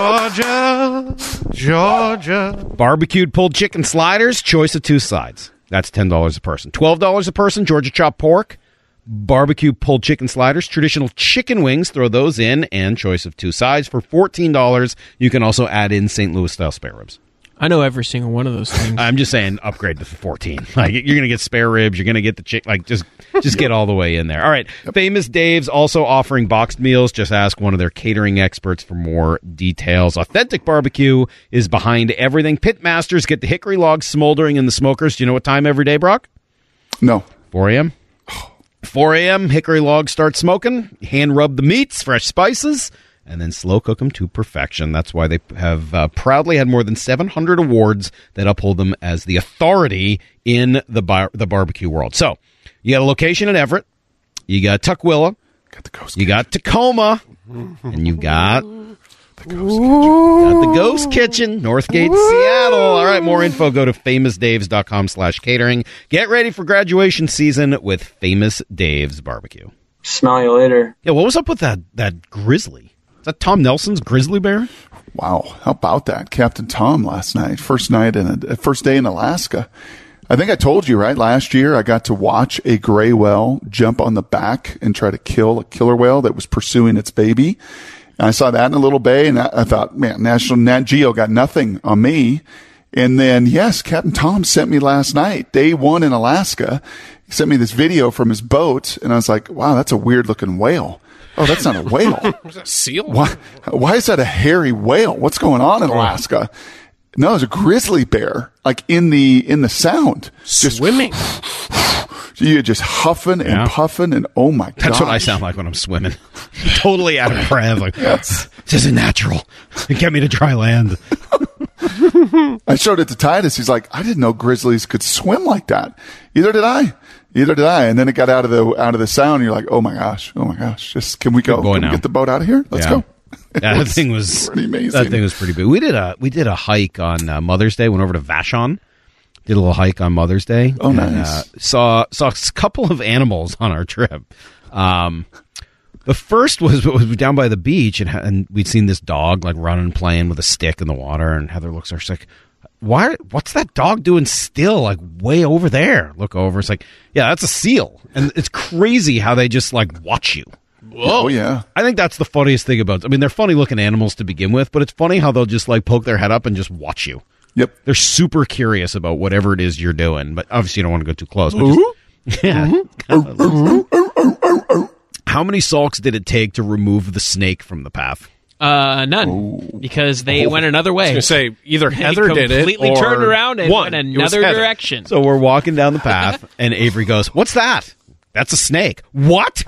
Speaker 8: Georgia, Georgia.
Speaker 6: Barbecued pulled chicken sliders, choice of two sides. That's ten dollars a person. twelve dollars a person, Georgia chopped pork. Barbecue pulled chicken sliders, traditional chicken wings, throw those in, and choice of two sides. For fourteen dollars, you can also add in Saint Louis style spare ribs.
Speaker 9: I know every single one of those things.
Speaker 6: I'm just saying, upgrade to fourteen. Like you're going to get spare ribs. You're going to get the chick. Like just, just get all the way in there. All right. Yep. Famous Dave's also offering boxed meals. Just ask one of their catering experts for more details. Authentic Barbecue is behind everything. Pitmasters get the hickory logs smoldering in the smokers. Do you know what time every day, Brock?
Speaker 7: No.
Speaker 6: four a.m. four a.m. Hickory logs start smoking. Hand rub the meats, fresh spices, and then slow cook them to perfection. That's why they have uh, proudly had more than seven hundred awards that uphold them as the authority in the bar- the barbecue world. So, you got a location in Everett, you got Tukwila,
Speaker 7: got the Ghost
Speaker 6: you got Tacoma, and you got the Ghost Kitchen. Got the Ghost Kitchen, Northgate, Seattle. All right, more info, go to famous daves dot com slash catering. Get ready for graduation season with Famous Dave's Barbecue.
Speaker 3: Smell you later.
Speaker 6: Yeah, what was up with that that grizzly? Is that Tom Nelson's grizzly bear?
Speaker 7: Wow, how about that? Captain Tom last night, first night in a, first day in Alaska. I think I told you, right? Last year, I got to watch a gray whale jump on the back and try to kill a killer whale that was pursuing its baby. And I saw that in a little bay, and I, I thought, man, National Nat Geo got nothing on me. And then, yes, Captain Tom sent me last night, day one in Alaska. He sent me this video from his boat, and I was like, wow, that's a weird-looking whale. Oh, that's not a whale.
Speaker 8: Is that a seal?
Speaker 7: Why, why is that a hairy whale? What's going on in Alaska? No, it's a grizzly bear, like in the in the sound. Just
Speaker 8: swimming.
Speaker 7: You're just huffing and
Speaker 6: Yeah.
Speaker 7: puffing, and oh my god.
Speaker 6: That's what I sound like when I'm swimming. Totally out of breath. Like,
Speaker 7: Yes.
Speaker 6: this isn't natural. Get me to dry land.
Speaker 7: I showed it to Titus. He's like, I didn't know grizzlies could swim like that. Either did I. Either did I. And then it got out of the out of the sound. And you're like, oh my gosh, oh my gosh. Just can we go?
Speaker 6: Good boy
Speaker 7: Can
Speaker 6: now.
Speaker 7: we get the boat out of here? Let's
Speaker 6: Yeah.
Speaker 7: go.
Speaker 6: Yeah, that thing was
Speaker 7: pretty amazing.
Speaker 6: That thing was pretty big. We did a we did a hike on uh, Mother's Day. Went over to Vashon. Did a little hike on Mother's Day.
Speaker 7: Oh,
Speaker 6: and,
Speaker 7: nice.
Speaker 6: uh, saw saw a couple of animals on our trip. Um, the first was was down by the beach, and, and we'd seen this dog like running, playing with a stick in the water. And Heather looks at her, she's like, "Why? What's that dog doing still, like way over there?" Look over. It's like, yeah, that's a seal, and it's crazy how they just like watch you.
Speaker 8: Whoa.
Speaker 7: Oh yeah.
Speaker 6: I think that's the funniest thing about. I mean, they're funny looking animals to begin with, but it's funny how they'll just like poke their head up and just watch you.
Speaker 7: Yep.
Speaker 6: They're super curious about whatever it is you're doing, but obviously you don't want to go too close. But just, yeah. How many sulks did it take to remove the snake from the path?
Speaker 9: Uh, none, because they
Speaker 8: Oh.
Speaker 9: went another way.
Speaker 8: I was going to say, either Heather did it
Speaker 9: completely
Speaker 8: or
Speaker 9: turned around and
Speaker 8: one.
Speaker 9: went
Speaker 8: It was
Speaker 9: another
Speaker 8: Heather.
Speaker 9: direction.
Speaker 6: So we're walking down the path, and Avery goes, "What's that?" "That's a snake." "What?"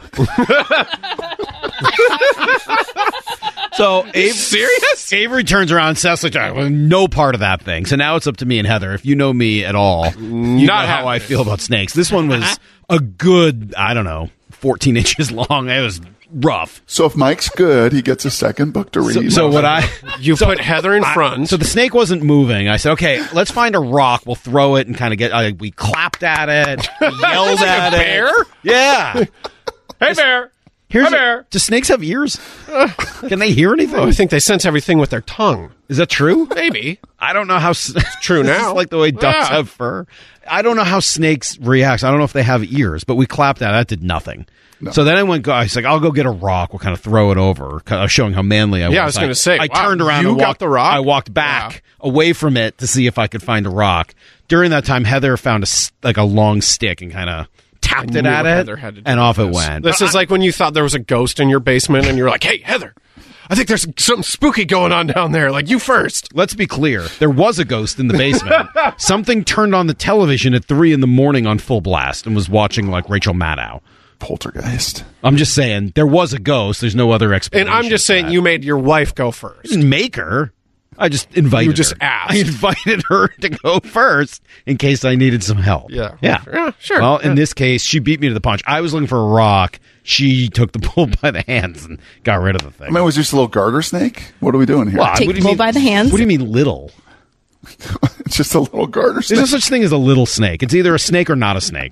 Speaker 6: So Avery,
Speaker 8: serious?
Speaker 6: Avery turns around and says, like, no part of that thing. So now it's up to me and Heather. If you know me at all, you
Speaker 8: Not
Speaker 6: know how I
Speaker 8: happening.
Speaker 6: feel about snakes. This one was a good, I don't know, fourteen inches long. It was rough.
Speaker 7: So if Mike's good, he gets a second book to read.
Speaker 6: So, so what I
Speaker 8: You
Speaker 6: so
Speaker 8: put Heather in
Speaker 6: I-
Speaker 8: front.
Speaker 6: so the snake wasn't moving. I said, okay, let's find a rock. We'll throw it and kind of get. Uh, we clapped at it, we yelled
Speaker 8: Like a
Speaker 6: at
Speaker 8: bear?
Speaker 6: it. Yeah.
Speaker 8: Hey, bear.
Speaker 6: Here's
Speaker 8: Hi, bear.
Speaker 6: Do snakes have ears? Can they hear anything?
Speaker 8: Oh, I think they sense everything with their tongue.
Speaker 6: Is that true?
Speaker 8: Maybe.
Speaker 6: I don't know how. It's
Speaker 8: true now.
Speaker 6: like the way ducks
Speaker 8: Yeah.
Speaker 6: have fur. I don't know how snakes react. I don't know if they have ears, but we clapped at it. That did nothing. So then I went. Go, I was like, "I'll go get a rock. We'll kind of throw it over," kind of showing how manly I was.
Speaker 8: Yeah, I was gonna say,
Speaker 6: I
Speaker 8: wow,
Speaker 6: turned around
Speaker 8: you
Speaker 6: and
Speaker 8: got
Speaker 6: walked,
Speaker 8: the rock?
Speaker 6: I walked back away from it to see if I could find a rock. During that time, Heather found a s- like a long stick and kind of tapped it
Speaker 8: knew
Speaker 6: at
Speaker 8: Heather
Speaker 6: it,
Speaker 8: had to do
Speaker 6: and off it
Speaker 8: this.
Speaker 6: went.
Speaker 8: This is like when you thought there was a ghost in your basement, and you're like, "Hey, Heather, I think there's something spooky going on down there. Like, you first."
Speaker 6: Let's be clear. There was a ghost in the basement. Something turned on the television at three in the morning on full blast and was watching like Rachel Maddow.
Speaker 7: Poltergeist.
Speaker 6: I'm just saying there was a ghost. There's no other
Speaker 8: And
Speaker 6: explanation.
Speaker 8: I'm just
Speaker 6: for
Speaker 8: saying
Speaker 6: that.
Speaker 8: you made your wife go first.
Speaker 6: I didn't make her. I just invited
Speaker 8: You just
Speaker 6: her.
Speaker 8: asked.
Speaker 6: I invited her to go first in case I needed some help.
Speaker 8: Yeah.
Speaker 6: Yeah.
Speaker 8: Yeah, sure.
Speaker 6: Well, in
Speaker 8: Yeah.
Speaker 6: this case, she beat me to the punch. I was looking for a rock. She took the bull by the hands and got rid of the thing.
Speaker 7: I mean, was this a little garter snake? What are we doing here?
Speaker 6: Well,
Speaker 12: Take
Speaker 6: what do
Speaker 12: the
Speaker 6: you
Speaker 12: bull
Speaker 6: mean-
Speaker 12: by the hands.
Speaker 6: What do you mean little?
Speaker 7: It's just a little garter
Speaker 6: There's
Speaker 7: snake.
Speaker 6: no such thing as a little snake. It's either a snake or not a snake.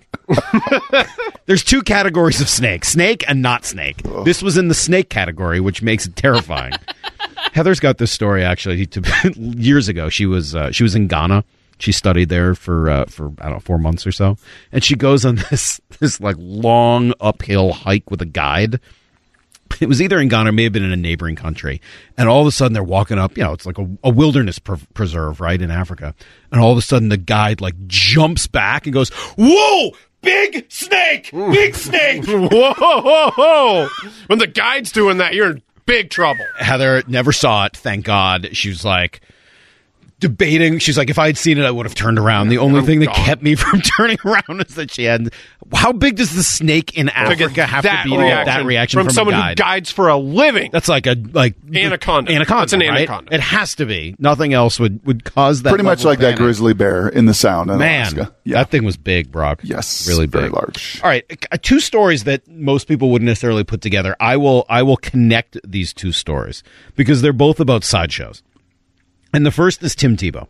Speaker 6: There's two categories of snake: snake and not snake. This was in the snake category, which makes it terrifying. Heather's got this story actually. To, years ago, she was uh, she was in Ghana. She studied there for uh, for I don't know four months or so, and she goes on this this like long uphill hike with a guide. It was either in Ghana, or may have been in a neighboring country. And all of a sudden they're walking up, you know, it's like a, a wilderness pre- preserve, right, in Africa. And all of a sudden the guide like jumps back and goes, "Whoa, big snake, big snake."
Speaker 8: Whoa, whoa, whoa. When the guide's doing that, you're in big trouble.
Speaker 6: Heather never saw it, thank God. She was like debating. She's like, if I had seen it, I would have turned around. The only
Speaker 8: Oh,
Speaker 6: thing that
Speaker 8: God.
Speaker 6: kept me from turning around is that she had. How big does the snake in Africa have to
Speaker 8: that
Speaker 6: be to get that reaction
Speaker 8: from,
Speaker 6: from
Speaker 8: someone
Speaker 6: a
Speaker 8: who
Speaker 6: guide?
Speaker 8: guides for a living?
Speaker 6: That's like a like
Speaker 8: Anaconda.
Speaker 6: Anaconda.
Speaker 8: That's an
Speaker 6: right?
Speaker 8: anaconda.
Speaker 6: It has to be. Nothing else would, would cause that.
Speaker 7: Pretty much
Speaker 6: level
Speaker 7: like
Speaker 6: of
Speaker 7: that
Speaker 6: panic.
Speaker 7: grizzly bear in the Sound in
Speaker 6: Man,
Speaker 7: Alaska.
Speaker 6: that thing was big, Brock.
Speaker 7: Yes,
Speaker 6: really
Speaker 7: very
Speaker 6: big,
Speaker 7: large.
Speaker 6: All right, uh, two stories that most people wouldn't necessarily put together. I will, I will connect these two stories because they're both about sideshows. And the first is Tim Tebow.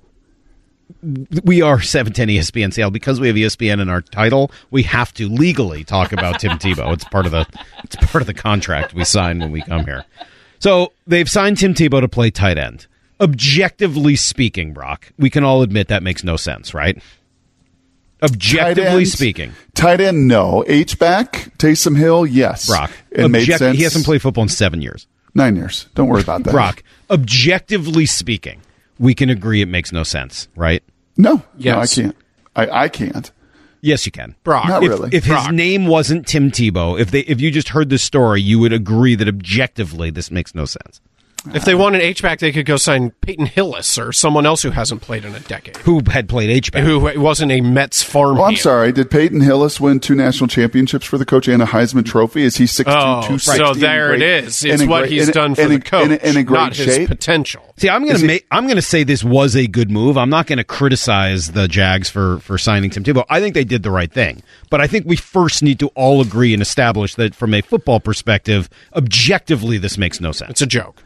Speaker 6: We are seven ten E S P N Seattle because we have E S P N in our title. We have to legally talk about Tim Tebow. It's part of the, it's part of the contract we sign when we come here. So they've signed Tim Tebow to play tight end. Objectively speaking, Brock, we can all admit that makes no sense, right? Objectively
Speaker 7: Tight end,
Speaker 6: speaking.
Speaker 7: Tight end, no. H-back, Taysom Hill, yes.
Speaker 6: Brock.
Speaker 7: It made
Speaker 6: object-
Speaker 7: sense.
Speaker 6: He hasn't played football in seven years.
Speaker 7: Nine years. Don't worry about that.
Speaker 6: Brock, objectively speaking, we can agree it makes no sense, right?
Speaker 7: No.
Speaker 8: Yes.
Speaker 7: No, I can't. I, I can't.
Speaker 6: Yes, you can.
Speaker 8: Brock.
Speaker 7: Not
Speaker 6: If,
Speaker 7: really.
Speaker 6: if his
Speaker 8: Brock.
Speaker 6: name wasn't Tim Tebow, if they if you just heard this story, you would agree that objectively this makes no sense.
Speaker 8: If they want an H-back, they could go sign Peyton Hillis or someone else who hasn't played in a decade.
Speaker 6: Who had played H-back?
Speaker 8: Who wasn't a Mets farm
Speaker 7: Oh, I'm
Speaker 8: hand.
Speaker 7: sorry. Did Peyton Hillis win two national championships for the coach and a Heisman Trophy? Is he six two,
Speaker 8: Oh,
Speaker 7: two sixty?
Speaker 8: so there
Speaker 7: in
Speaker 8: it
Speaker 7: great-
Speaker 8: is.
Speaker 7: in
Speaker 8: It's
Speaker 7: a
Speaker 8: what
Speaker 7: great-
Speaker 8: he's
Speaker 7: in a-
Speaker 8: done for
Speaker 7: in a-
Speaker 8: the coach,
Speaker 7: in a, in a great
Speaker 8: not his
Speaker 7: shape.
Speaker 8: potential.
Speaker 6: See, I'm
Speaker 7: Is
Speaker 6: gonna
Speaker 7: he-
Speaker 6: ma- I'm gonna say this was a good move. I'm not gonna criticize the Jags for for signing Tim Tebow. I think they did the right thing. But I think we first need to all agree and establish that from a football perspective, objectively, this makes no sense.
Speaker 8: It's a joke.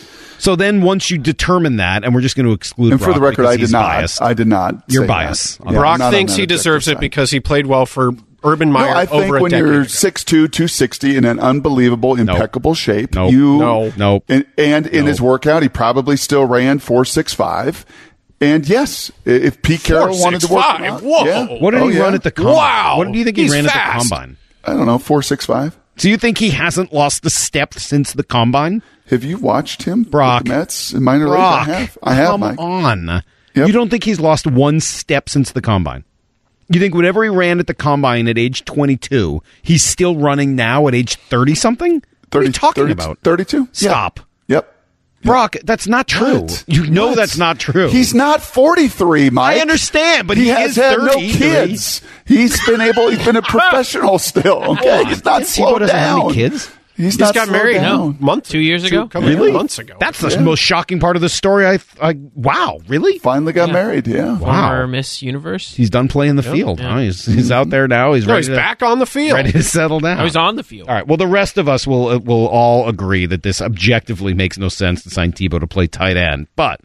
Speaker 6: So then, once you determine that, and we're just going to exclude
Speaker 7: And for
Speaker 6: Brock
Speaker 7: the record,
Speaker 6: because
Speaker 7: I did
Speaker 6: he's
Speaker 7: not.
Speaker 6: biased.
Speaker 7: I did not.
Speaker 6: You're
Speaker 7: say
Speaker 6: biased.
Speaker 7: that.
Speaker 6: Yeah,
Speaker 7: Yeah,
Speaker 8: Brock
Speaker 7: I'm not on
Speaker 8: thinks
Speaker 7: that
Speaker 8: he deserves it
Speaker 7: objective side.
Speaker 8: because he played well for Urban
Speaker 7: No,
Speaker 8: Meyer
Speaker 7: I think
Speaker 8: over a
Speaker 7: when
Speaker 8: decade
Speaker 7: you're
Speaker 8: ago.
Speaker 7: six two, two sixty in an unbelievable, impeccable shape,
Speaker 6: Nope.
Speaker 7: you
Speaker 8: No.
Speaker 6: Nope.
Speaker 7: and, and in
Speaker 6: Nope.
Speaker 7: his workout, he probably still ran four six five. And yes, if Pete Carroll wanted to work him out,
Speaker 8: Whoa.
Speaker 7: yeah.
Speaker 6: What did
Speaker 7: Oh,
Speaker 6: he
Speaker 7: yeah.
Speaker 6: run at the combine?
Speaker 8: Wow.
Speaker 6: What do you think he
Speaker 8: He's
Speaker 6: ran at
Speaker 8: fast.
Speaker 6: the combine?
Speaker 7: I don't know, four six five.
Speaker 6: So you think he hasn't lost the step since the combine?
Speaker 7: Have you watched him,
Speaker 6: Brock.
Speaker 7: with the Mets in minor
Speaker 6: Brock,
Speaker 7: leagues? I have. I have,
Speaker 6: come
Speaker 7: Mike.
Speaker 6: on.
Speaker 7: Yep.
Speaker 6: You don't think he's lost one step since the combine? You think whenever he ran at the combine at age twenty-two, he's still running now at age thirty-something? What are you talking
Speaker 7: thirty,
Speaker 6: about?
Speaker 7: thirty-two.
Speaker 6: Stop.
Speaker 7: Yeah. Yep.
Speaker 6: Brock, that's not true.
Speaker 7: What?
Speaker 6: You know
Speaker 7: What?
Speaker 6: that's not true.
Speaker 7: He's not forty-three, Mike.
Speaker 6: I understand, but
Speaker 7: he,
Speaker 6: he,
Speaker 7: has
Speaker 6: is
Speaker 7: had no
Speaker 6: thirty.
Speaker 7: kids. He's been able. He's been a professional still. Okay, he's not
Speaker 6: Tebow
Speaker 7: slowed
Speaker 6: doesn't have any
Speaker 7: down.
Speaker 6: kids?
Speaker 7: He's,
Speaker 8: He's
Speaker 7: not
Speaker 8: got
Speaker 7: slowed
Speaker 8: married
Speaker 7: down.
Speaker 8: a month,
Speaker 9: Two years ago?
Speaker 8: couple
Speaker 6: Really?
Speaker 8: months ago.
Speaker 6: That's the
Speaker 7: Yeah.
Speaker 6: most shocking part of the story. I, I wow, really?
Speaker 7: Finally got
Speaker 9: Yeah.
Speaker 7: married. Yeah.
Speaker 6: Wow.
Speaker 9: Former Miss Universe.
Speaker 6: He's done playing the field.
Speaker 9: yeah.
Speaker 6: Huh? He's, he's out there now. He's
Speaker 8: no,
Speaker 6: ready
Speaker 8: he's
Speaker 6: to,
Speaker 8: back on the field.
Speaker 6: ready to settle down.
Speaker 9: I was on the field.
Speaker 6: All right. Well, the rest of us will uh, will all agree that this objectively makes no sense to sign Tebow to play tight end. But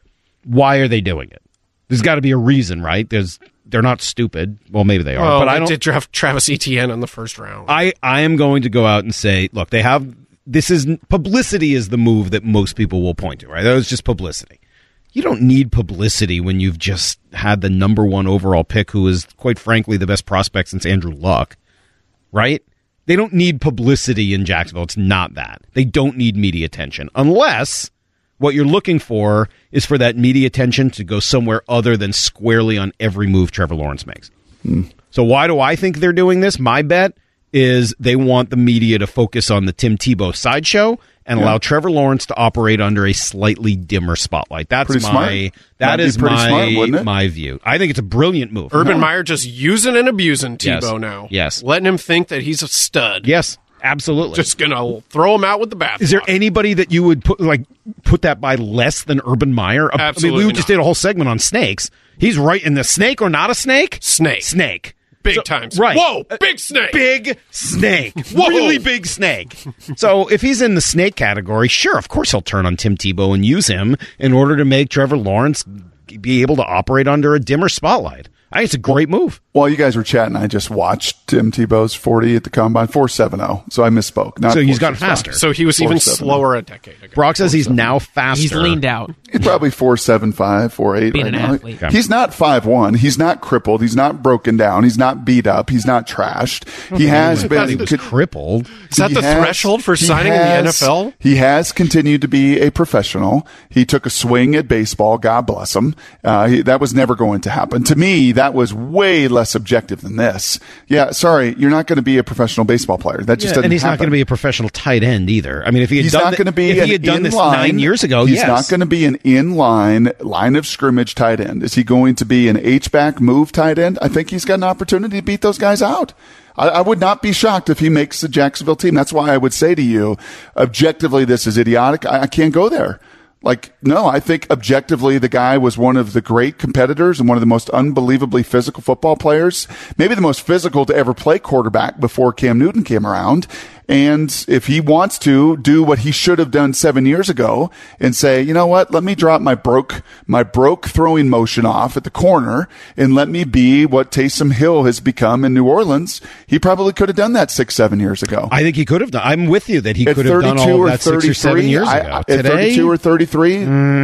Speaker 6: why are they doing it? There's got to be a reason, right? There's they're not stupid. Well, maybe they are,
Speaker 8: Well,
Speaker 6: but
Speaker 8: they
Speaker 6: I don't.
Speaker 8: did draft Travis Etienne in the first round.
Speaker 6: I I am going to go out and say, look, they have this is publicity is the move that most people will point to, right? That was just publicity. You don't need publicity when you've just had the number one overall pick, who is, quite frankly, the best prospect since Andrew Luck, right? They don't need publicity in Jacksonville. It's not that. They don't need media attention unless what you're looking for is for that media attention to go somewhere other than squarely on every move Trevor Lawrence makes.
Speaker 7: Mm.
Speaker 6: So why do I think they're doing this? My bet is they want the media to focus on the Tim Tebow sideshow and
Speaker 7: Yeah.
Speaker 6: allow Trevor Lawrence to operate under a slightly dimmer spotlight. That's
Speaker 7: Pretty
Speaker 6: my
Speaker 7: smart.
Speaker 6: that
Speaker 7: That'd be
Speaker 6: is
Speaker 7: pretty
Speaker 6: my
Speaker 7: smart, wouldn't it?
Speaker 6: my view. I think it's a brilliant move.
Speaker 8: Urban Meyer just using and abusing
Speaker 6: Yes.
Speaker 8: Tebow now.
Speaker 6: Yes.
Speaker 8: Letting him think that he's a stud.
Speaker 6: Yes, absolutely.
Speaker 8: Just going to throw him out with the bath.
Speaker 6: Is there anybody that you would put like put that by less than Urban Meyer? I
Speaker 8: Absolutely
Speaker 6: mean, we just
Speaker 8: not.
Speaker 6: did a whole segment on snakes. He's right in the snake or not a snake?
Speaker 8: Snake.
Speaker 6: Snake.
Speaker 8: Big
Speaker 6: So-
Speaker 8: times.
Speaker 6: Right.
Speaker 8: Whoa, big snake.
Speaker 6: Big snake.
Speaker 8: Whoa.
Speaker 6: Really big snake. So if he's in the snake category, sure, of course he'll turn on Tim Tebow and use him in order to make Trevor Lawrence be able to operate under a dimmer spotlight. I think it's a great move.
Speaker 7: While you guys were chatting, I just watched Tim Tebow's forty at the combine, four seven oh. So I misspoke. Not
Speaker 6: so he's gotten faster.
Speaker 8: So he was even slower a decade ago.
Speaker 6: Brock says he's now faster.
Speaker 9: He's leaned out.
Speaker 7: He's probably four seven five, four eight
Speaker 9: Being
Speaker 7: right
Speaker 9: an
Speaker 7: now.
Speaker 9: athlete.
Speaker 6: Okay.
Speaker 7: He's not five one. He's not crippled. He's not broken down. He's not beat up. He's not trashed. He has
Speaker 6: I
Speaker 7: been
Speaker 6: thought he was crippled.
Speaker 8: Is that
Speaker 7: He
Speaker 8: the
Speaker 7: has-
Speaker 8: threshold for
Speaker 7: he
Speaker 8: signing in the N F
Speaker 7: has-
Speaker 8: L?
Speaker 7: He has continued to be a professional. He took a swing at baseball. God bless him. Uh, he, that was never going to happen. To me, that was way less objective than this. Yeah, sorry, you're not going to be a professional baseball player. That just
Speaker 6: Yeah,
Speaker 7: doesn't
Speaker 6: and he's
Speaker 7: happen.
Speaker 6: not going to be a professional tight end either. I mean, if he had
Speaker 7: He's
Speaker 6: done
Speaker 7: not
Speaker 6: th-
Speaker 7: going to be
Speaker 6: if
Speaker 7: an
Speaker 6: he had done this
Speaker 7: in-line-
Speaker 6: nine years ago,
Speaker 7: he's
Speaker 6: yes.
Speaker 7: not going to be an in-line, line of scrimmage tight end. Is he going to be an H-back move tight end? I think he's got an opportunity to beat those guys out. I, I would not be shocked if he makes the Jacksonville team. That's why I would say to you, objectively, this is idiotic. I, I can't go there. Like, no, I think objectively the guy was one of the great competitors and one of the most unbelievably physical football players, maybe the most physical to ever play quarterback before Cam Newton came around. And if he wants to do what he should have done seven years ago and say, you know what, let me drop my broke, my broke throwing motion off at the corner and let me be what Taysom Hill has become in New Orleans, he probably could have done that six, seven years ago.
Speaker 6: I think he could have done. I'm with you that he
Speaker 7: At
Speaker 6: could have done all of that six or seven years
Speaker 7: I-
Speaker 6: ago.
Speaker 7: I-
Speaker 6: Today,
Speaker 7: at thirty-two or thirty-three,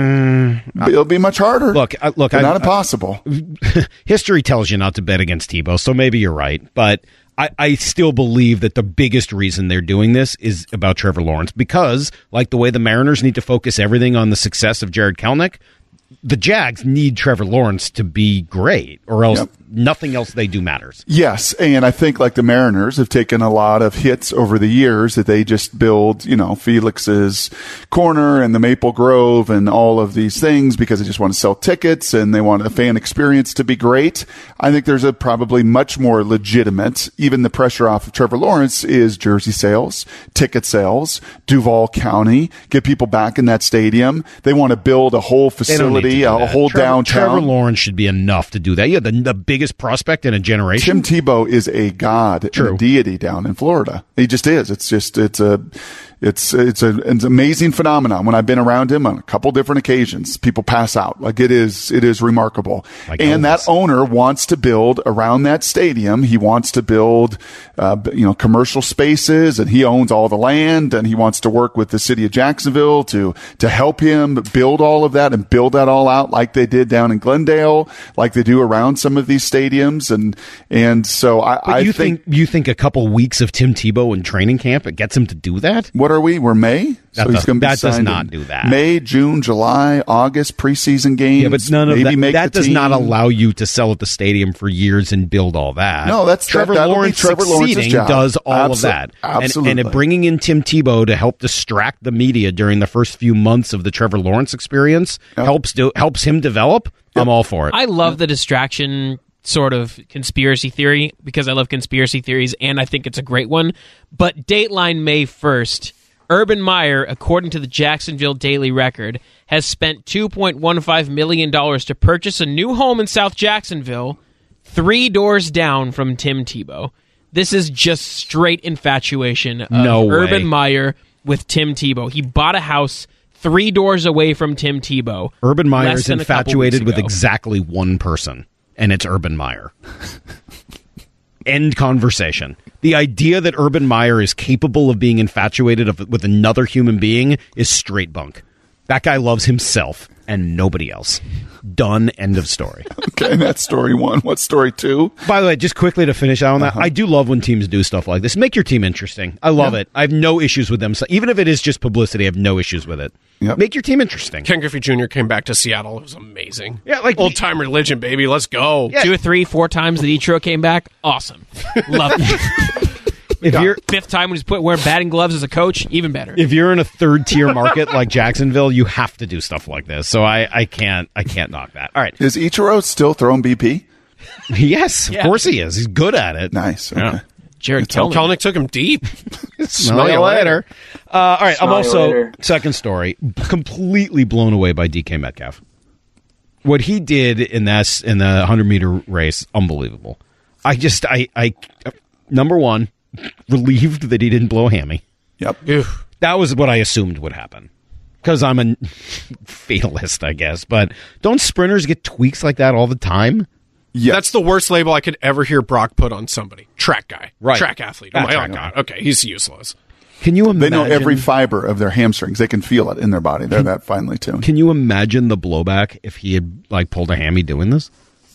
Speaker 6: mm,
Speaker 7: it'll be much harder.
Speaker 6: Look, I, look,
Speaker 7: but
Speaker 6: I,
Speaker 7: not impossible.
Speaker 6: I, history tells you not to bet against Tebow, so maybe you're right, but I, I still believe that the biggest reason they're doing this is about Trevor Lawrence because, like the way the Mariners need to focus everything on the success of Jared Kelnick, the Jags need Trevor Lawrence to be great, or else
Speaker 7: Yep.
Speaker 6: nothing else they do matters.
Speaker 7: Yes, and I think like the Mariners have taken a lot of hits over the years that they just build, you know, Felix's Corner and the Maple Grove and all of these things because they just want to sell tickets and they want the fan experience to be great. I think there's a probably much more legitimate, even the pressure off of Trevor Lawrence is jersey sales, ticket sales, Duval County, get people back in that stadium. They want to build a whole
Speaker 6: They don't need to
Speaker 7: facility,
Speaker 6: do
Speaker 7: a
Speaker 6: that.
Speaker 7: whole
Speaker 6: Trevor,
Speaker 7: downtown.
Speaker 6: Trevor Lawrence should be enough to do that. Yeah, the, the biggest prospect in a generation.
Speaker 7: Tim Tebow is a god,
Speaker 6: True.
Speaker 7: and a deity down in Florida. He just is. It's just it's a it's it's a, it's an amazing phenomenon. When I've been around him on a couple different occasions, people pass out. Like it is it is remarkable.
Speaker 6: Like
Speaker 7: and
Speaker 6: Elvis.
Speaker 7: that owner wants to build around that stadium. He wants to build uh, you know commercial spaces, and he owns all the land, and he wants to work with the city of Jacksonville to to help him build all of that and build that all out like they did down in Glendale, like they do around some of these stadiums. And and so I,
Speaker 6: But
Speaker 7: I
Speaker 6: you
Speaker 7: think,
Speaker 6: think, you think a couple weeks of Tim Tebow in training camp it gets him to do that?
Speaker 7: what are we? We're May,
Speaker 6: That
Speaker 7: so he's
Speaker 6: does-
Speaker 7: going to be
Speaker 6: that does
Speaker 7: signed
Speaker 6: not
Speaker 7: in
Speaker 6: do that.
Speaker 7: May, June, July, August preseason games.
Speaker 6: Yeah, but none of
Speaker 7: maybe
Speaker 6: that.
Speaker 7: make
Speaker 6: That
Speaker 7: the
Speaker 6: does not
Speaker 7: team.
Speaker 6: allow you to sell at the stadium for years and build all that.
Speaker 7: No, that's-
Speaker 6: Trevor
Speaker 7: that- that'll be
Speaker 6: Lawrence
Speaker 7: Trevor Lawrence's
Speaker 6: succeeding
Speaker 7: job.
Speaker 6: does all of
Speaker 7: Abso-
Speaker 6: that. And-
Speaker 7: absolutely.
Speaker 6: And, bringing in Tim Tebow to help distract the media during the first few months of the Trevor Lawrence experience
Speaker 7: Yep.
Speaker 6: helps do, helps him develop. I'm all for it.
Speaker 9: I love the distraction sort of conspiracy theory because I love conspiracy theories and I think it's a great one. But Dateline May first, Urban Meyer, according to the Jacksonville Daily Record, has spent two point one five million dollars to purchase a new home in South Jacksonville, three doors down from Tim Tebow. This is just straight infatuation of
Speaker 6: No way.
Speaker 9: Urban Meyer with Tim Tebow. He bought a house three doors away from Tim Tebow.
Speaker 6: Urban Meyer
Speaker 9: less
Speaker 6: is
Speaker 9: than a couple
Speaker 6: infatuated
Speaker 9: weeks
Speaker 6: with
Speaker 9: ago.
Speaker 6: exactly one person, and it's Urban Meyer. End conversation. The idea that Urban Meyer is capable of being infatuated of, with another human being is straight bunk. That guy loves himself and nobody else. Done. End of story.
Speaker 7: Okay, that's story one. What's story two?
Speaker 6: By the way, just quickly to finish out on that,
Speaker 7: Uh-huh.
Speaker 6: I do love when teams do stuff like this. Make your team interesting. I love
Speaker 7: Yeah.
Speaker 6: it. I have no issues with them. So even if it is just publicity, I have no issues with it.
Speaker 7: Yep.
Speaker 6: Make your team interesting.
Speaker 8: Ken Griffey Junior came back to Seattle. It was amazing.
Speaker 6: Yeah, like
Speaker 8: old time religion, baby. Let's go.
Speaker 6: Yeah.
Speaker 9: Two or three, four times that Ichiro came back. Awesome. Love it.
Speaker 6: If you're
Speaker 9: Fifth time when he's put wearing batting gloves as a coach, even better.
Speaker 6: if you're in a third tier market like Jacksonville, you have to do stuff like this. So I, I can't I can't knock that. All right.
Speaker 7: Is Ichiro still throwing B P?
Speaker 6: Yes, of
Speaker 9: Yeah.
Speaker 6: course he is. He's good at it.
Speaker 7: Nice. Okay.
Speaker 6: Yeah.
Speaker 9: Jared
Speaker 8: Kelnick.
Speaker 9: Kelnick.
Speaker 8: Kelnick took him deep.
Speaker 6: Smell you later. Uh, all right.
Speaker 3: Smell
Speaker 6: I'm
Speaker 3: you
Speaker 6: also
Speaker 3: later.
Speaker 6: second story. Completely blown away by D K Metcalf. What he did in that in the hundred meter race, unbelievable. I just I I number one, relieved that he didn't blow a hammy.
Speaker 7: Yep.
Speaker 8: Oof.
Speaker 6: That was what I assumed would happen. Because I'm a fatalist, I guess. But don't sprinters get tweaks like that all the time?
Speaker 7: Yes.
Speaker 8: That's the worst label I could ever hear Brock put on somebody. Track guy.
Speaker 6: Right.
Speaker 8: Track athlete.
Speaker 6: Ah,
Speaker 8: I'm like,
Speaker 6: track
Speaker 8: oh,
Speaker 6: guy.
Speaker 8: God. Okay, he's useless.
Speaker 6: Can you imagine?
Speaker 7: They know every fiber of their hamstrings. They can feel it in their body. They're that finely tuned.
Speaker 6: Can you imagine the blowback if he had like pulled a hammy doing this?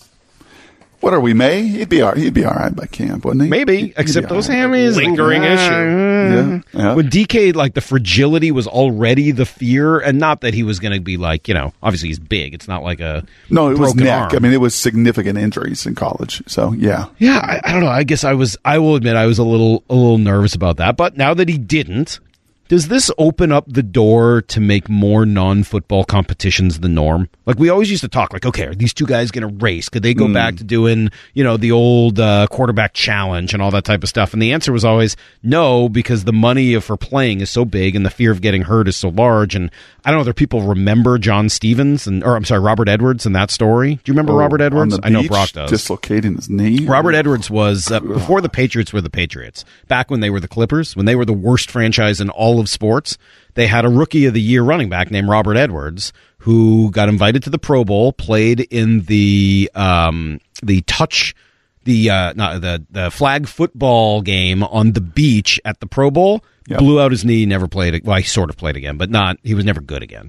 Speaker 7: What are we, May? He'd be all, he'd be all right by camp, wouldn't he?
Speaker 6: Maybe,
Speaker 7: He'd
Speaker 6: except
Speaker 7: be
Speaker 6: those
Speaker 7: all right.
Speaker 6: hammies.
Speaker 8: Lingering
Speaker 6: like,
Speaker 8: issue.
Speaker 7: Yeah, yeah.
Speaker 6: When D K, like, the fragility was already the fear, and not that he was going to be, like, you know, obviously he's big. It's not like a
Speaker 7: No, it was
Speaker 6: broken
Speaker 7: neck.
Speaker 6: arm.
Speaker 7: I mean, it was significant injuries in college. So, yeah.
Speaker 6: Yeah, I, I don't know. I guess I was, I will admit, I was a little, a little nervous about that. But now that he didn't, does this open up the door to make more non-football competitions the norm? Like, we always used to talk, like, okay, are these two guys going to race? Could they go
Speaker 7: Mm.
Speaker 6: back to doing, you know, the old uh, quarterback challenge and all that type of stuff? And the answer was always no, because the money for playing is so big and the fear of getting hurt is so large. And I don't know, there people remember John Stevens, and or I'm sorry, Robert Edwards and that story. Do you remember
Speaker 7: Oh,
Speaker 6: Robert Edwards?
Speaker 7: on the
Speaker 6: I know
Speaker 7: beach,
Speaker 6: Brock does.
Speaker 7: dislocating his knee.
Speaker 6: Robert Edwards was, uh, before the Patriots were the Patriots, back when they were the Clippers, when they were the worst franchise in all of sports, they had a Rookie of the Year running back named Robert Edwards who got invited to the Pro Bowl, played in the um, the touch, the uh, not the the flag football game on the beach at the Pro Bowl,
Speaker 7: Yep.
Speaker 6: blew out his knee, never played. Well, he sort of played again, but not. He was never good again.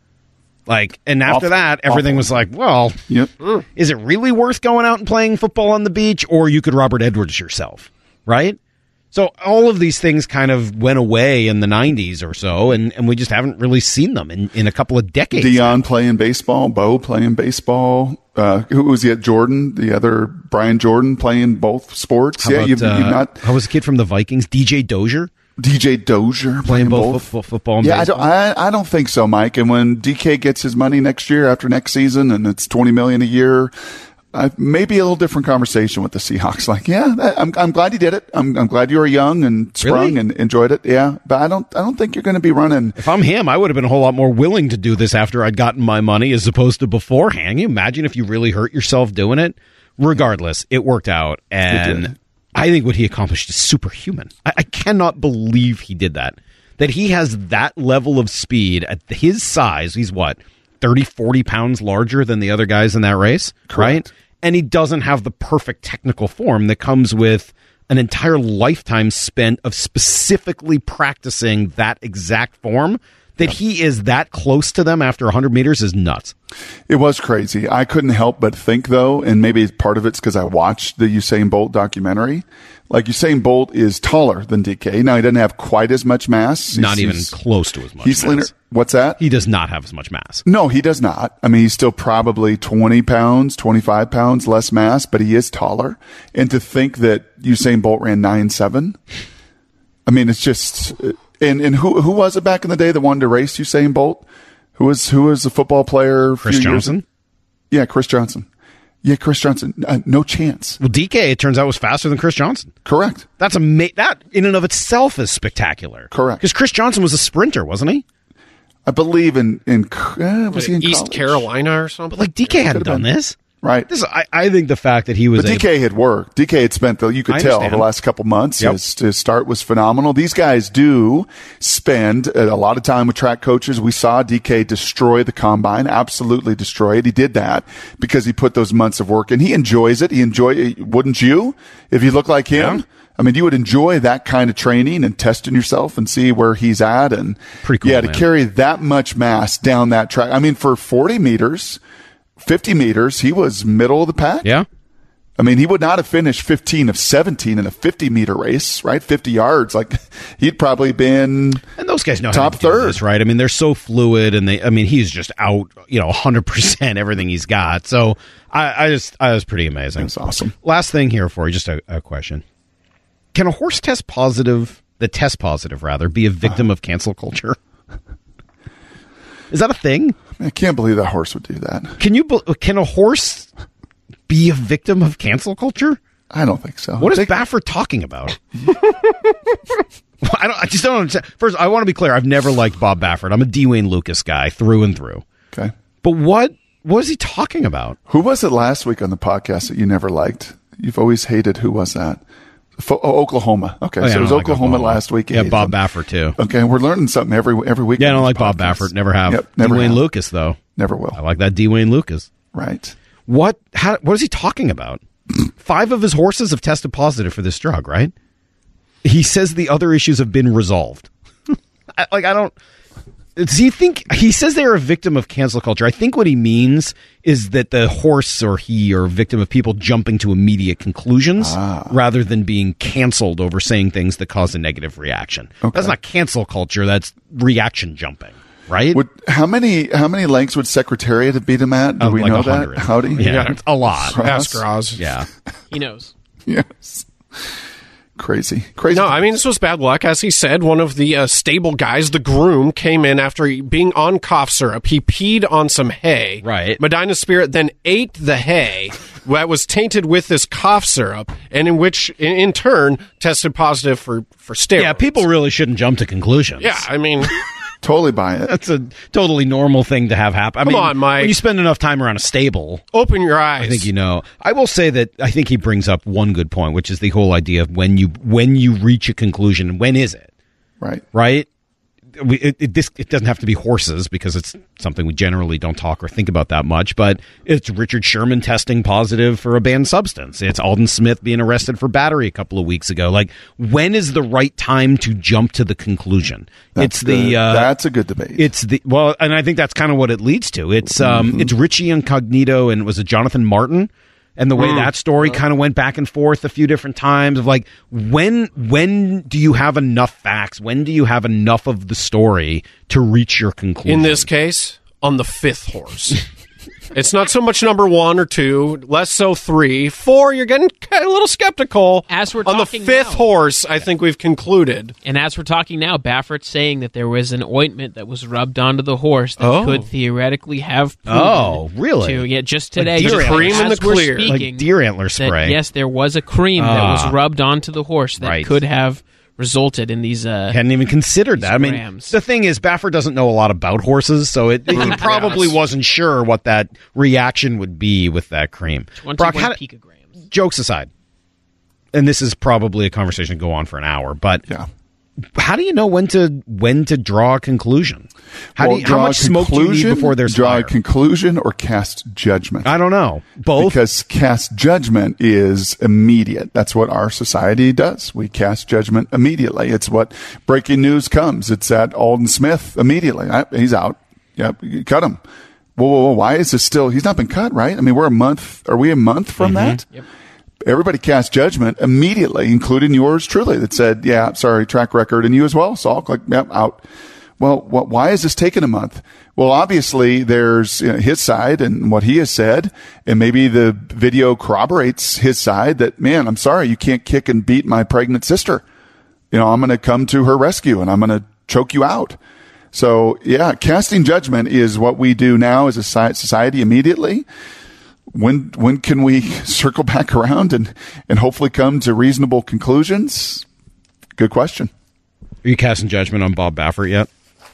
Speaker 6: Like, and after
Speaker 7: Awful.
Speaker 6: that, everything
Speaker 7: Awful.
Speaker 6: was like, well,
Speaker 7: Yep.
Speaker 6: is it really worth going out and playing football on the beach, or you could Robert Edwards yourself, right? So all of these things kind of went away in the nineties or so, and, and we just haven't really seen them in, in a couple of decades.
Speaker 7: Dion playing baseball, Bo playing baseball. Uh, who was he at Jordan? The other Brian Jordan playing both sports.
Speaker 6: How
Speaker 7: yeah,
Speaker 6: about,
Speaker 7: you've,
Speaker 6: uh,
Speaker 7: you've not
Speaker 6: how was the kid from the Vikings, D J Dozier,
Speaker 7: D J Dozier
Speaker 6: playing
Speaker 7: playing
Speaker 6: both,
Speaker 7: both.
Speaker 6: football, football and
Speaker 7: Yeah, I
Speaker 6: baseball?
Speaker 7: don't. I, I don't think so, Mike. And when D K gets his money next year after next season, and it's twenty million a year, uh, maybe a little different conversation with the Seahawks. Like, yeah, that, I'm I'm glad you did it. I'm I'm glad you were young and sprung
Speaker 6: Really?
Speaker 7: and enjoyed it. Yeah, but I don't I don't think you're going to be running.
Speaker 6: If I'm him, I would have been a whole lot more willing to do this after I'd gotten my money as opposed to beforehand. Can you imagine if you really hurt yourself doing it? Regardless, it worked out,
Speaker 7: It
Speaker 6: and
Speaker 7: did.
Speaker 6: I think what he accomplished is superhuman. I, I cannot believe he did that. That he has that level of speed at his size. He's what, thirty, forty pounds larger than the other guys in that race, right? And he doesn't have the perfect technical form that comes with an entire lifetime spent of specifically practicing that exact form. That he is that close to them after one hundred meters is nuts.
Speaker 7: It was crazy. I couldn't help but think, though, and maybe part of it's because I watched the Usain Bolt documentary. Like, Usain Bolt is taller than D K. Now, he doesn't have quite as much mass.
Speaker 6: Not
Speaker 7: He's-
Speaker 6: even
Speaker 7: he's-
Speaker 6: close to as much
Speaker 7: He's
Speaker 6: mass.
Speaker 7: leaner. What's that?
Speaker 6: He does not have as much mass.
Speaker 7: No, he does not. I mean, he's still probably twenty pounds, twenty-five pounds less mass, but he is taller. And to think that Usain Bolt ran nine seven, I mean, it's just. And and who who was it back in the day that wanted to race Usain Bolt? Who was who was a football player? a
Speaker 6: Chris
Speaker 7: few years-
Speaker 6: Johnson?
Speaker 7: Yeah, Chris Johnson. Yeah, Chris Johnson. Uh, no chance.
Speaker 6: Well, D K, it turns out, was faster than Chris Johnson.
Speaker 7: Correct.
Speaker 6: That's ama- That, in and of itself, is spectacular.
Speaker 7: Correct.
Speaker 6: Because Chris Johnson was a sprinter, wasn't he?
Speaker 7: I believe in in uh, was he in
Speaker 8: East
Speaker 7: college?
Speaker 8: Carolina or something?
Speaker 6: But, like, D K hadn't
Speaker 7: Could've
Speaker 6: done
Speaker 7: been.
Speaker 6: this.
Speaker 7: Right.
Speaker 6: This, I, I think the fact that he was
Speaker 7: But D K had worked. D K had spent the, you could
Speaker 6: I
Speaker 7: tell
Speaker 6: understand.
Speaker 7: the last couple months.
Speaker 6: Yep.
Speaker 7: His, his start was phenomenal. These guys do spend a lot of time with track coaches. We saw D K destroy the combine, absolutely destroy it. He did that because he put those months of work in. He enjoys it. He enjoy it. Wouldn't you? If you look like him?
Speaker 6: Yeah.
Speaker 7: I mean, you would enjoy that kind of training and testing yourself and see where he's at. And
Speaker 6: Pretty cool,
Speaker 7: yeah, to
Speaker 6: man.
Speaker 7: carry that much mass down that track. I mean, for forty meters, fifty meters, he was middle of the pack.
Speaker 6: Yeah.
Speaker 7: I mean, he would not have finished fifteen of seventeen in a fifty meter race, right? fifty yards. Like, he'd probably been
Speaker 6: And those guys know
Speaker 7: top
Speaker 6: how to do
Speaker 7: third.
Speaker 6: this, right? I mean, they're so fluid, and they, I mean, he's just out, you know, one hundred percent everything he's got. So I, I just, I was pretty amazing.
Speaker 7: That's awesome.
Speaker 6: Last thing here for you, just a, a question. Can a horse test positive, the test positive rather, be a victim of cancel culture? Is that a thing?
Speaker 7: I can't believe that horse would do that.
Speaker 6: Can you, be- can a horse be a victim of cancel culture?
Speaker 7: I don't think so.
Speaker 6: What is
Speaker 7: They-
Speaker 6: Baffert talking about? I, don't, I just don't understand. First, I want to be clear. I've never liked Bob Baffert. I'm a Dwayne Lucas guy through and through.
Speaker 7: Okay.
Speaker 6: But what what is he talking about?
Speaker 7: Who was it last week on the podcast that you never liked? You've always hated. Who was that? Fo- oh, Oklahoma. Okay,
Speaker 6: Oh, yeah,
Speaker 7: so
Speaker 6: I
Speaker 7: it was
Speaker 6: don't like
Speaker 7: Oklahoma,
Speaker 6: Oklahoma.
Speaker 7: last week. You
Speaker 6: Yeah,
Speaker 7: hated
Speaker 6: Bob
Speaker 7: them.
Speaker 6: Baffert too.
Speaker 7: Okay, we're learning something every every week.
Speaker 6: Yeah, I
Speaker 7: on
Speaker 6: don't
Speaker 7: this
Speaker 6: like Bob
Speaker 7: podcast.
Speaker 6: Baffert. Never have.
Speaker 7: Yep, never
Speaker 6: Dwayne
Speaker 7: have.
Speaker 6: Lucas though.
Speaker 7: Never will.
Speaker 6: I like that Dwayne Lucas.
Speaker 7: Right.
Speaker 6: What? How? What is he talking about? Five of his horses have tested positive for this drug, right? He says the other issues have been resolved. I, like, I don't... Does he think... He says they're a victim of cancel culture. I think what he means is that the horse or he are a victim of people jumping to immediate conclusions ah. rather than being canceled over saying things that cause a negative reaction. Okay. That's not cancel culture. That's reaction jumping. Right?
Speaker 7: Would, how many how many lengths would Secretariat have beat him at? Do
Speaker 6: uh,
Speaker 7: we
Speaker 6: like
Speaker 7: know
Speaker 6: one hundred.
Speaker 7: That? Howdy?
Speaker 6: Yeah, yeah. A lot.
Speaker 8: Ask Roz.
Speaker 6: Yeah.
Speaker 9: He knows.
Speaker 7: Yes. Crazy. Crazy.
Speaker 8: No, I mean, this was bad luck. As he said, one of the uh, stable guys, the groom, came in after being on cough syrup. He peed on some hay.
Speaker 6: Right.
Speaker 8: Medina Spirit then ate the hay that was tainted with this cough syrup, and in which, in, in turn, tested positive for, for steroids.
Speaker 6: Yeah, people really shouldn't jump to conclusions.
Speaker 8: Yeah, I mean...
Speaker 7: Totally buy it.
Speaker 6: That's a totally normal thing to have happen. I
Speaker 8: Come
Speaker 6: mean,
Speaker 8: on, Mike.
Speaker 6: When you spend enough time around a stable,
Speaker 8: open your eyes.
Speaker 6: I think you know. I will say that I think he brings up one good point, which is the whole idea of when you when you reach a conclusion. When is it?
Speaker 7: Right.
Speaker 6: Right. We, it, it, this, it doesn't have to be horses because it's something we generally don't talk or think about that much, but it's Richard Sherman testing positive for a banned substance. It's Alden Smith being arrested for battery a couple of weeks ago. Like, when is the right time to jump to the conclusion?
Speaker 7: That's
Speaker 6: it's the,
Speaker 7: the
Speaker 6: uh,
Speaker 7: that's a good debate.
Speaker 6: It's the, well, and I think that's kind of what it leads to. It's, um, mm-hmm. it's Richie Incognito and was it Jonathan Martin? And the way mm. that story kind of went back and forth a few different times of like, when when do you have enough facts? When do you have enough of the story to reach your conclusion?
Speaker 8: In this case, on the fifth horse. It's not so much number one or two, less so three. Four, you're getting a little skeptical.
Speaker 9: As we're
Speaker 8: on the
Speaker 9: talking
Speaker 8: fifth
Speaker 9: now,
Speaker 8: horse, I think we've concluded.
Speaker 9: And as we're talking now, Baffert's saying that there was an ointment that was rubbed onto the horse that
Speaker 8: oh.
Speaker 9: could theoretically have proven
Speaker 6: oh, really?
Speaker 9: To, yeah, just today.
Speaker 6: Like
Speaker 9: just
Speaker 6: deer
Speaker 8: cream in the clear.
Speaker 6: Like deer antler spray.
Speaker 9: That, yes, there was a cream
Speaker 6: ah.
Speaker 9: that was rubbed onto the horse that
Speaker 6: right.
Speaker 9: could have resulted in these uh
Speaker 6: hadn't even considered that. I mean,
Speaker 9: grams.
Speaker 6: the thing is, Baffert doesn't know a lot about horses, so it, he probably
Speaker 8: yes.
Speaker 6: wasn't sure what that reaction would be with that cream. Brock, how,
Speaker 9: picograms.
Speaker 6: Jokes aside, and this is probably a conversation to go on for an hour, but
Speaker 7: yeah.
Speaker 6: how do you know when to when to draw a conclusion? How
Speaker 7: well,
Speaker 6: do you, how much smoke do you need before there's
Speaker 7: draw
Speaker 6: fire?
Speaker 7: a conclusion or cast judgment?
Speaker 6: I don't know. Both,
Speaker 7: because cast judgment is immediate. That's what our society does. We cast judgment immediately. It's what breaking news comes. It's at Alden Smith immediately. I, he's out. Yep, cut him. Whoa, whoa, whoa! Why is this still? He's not been cut, right? I mean, we're a month. Are we a month from
Speaker 6: mm-hmm.
Speaker 7: that?
Speaker 9: Yep.
Speaker 7: Everybody cast judgment immediately, including yours truly, that said, yeah, sorry, track record, and you as well, Salk, like, yep, out. Well, what, why is this taking a month? Well, obviously, there's you know, his side and what he has said, and maybe the video corroborates his side that, man, I'm sorry, you can't kick and beat my pregnant sister. You know, I'm going to come to her rescue, and I'm going to choke you out. So, yeah, casting judgment is what we do now as a society immediately. When when can we circle back around and, and hopefully come to reasonable conclusions? Good question.
Speaker 6: Are you casting judgment on Bob Baffert yet?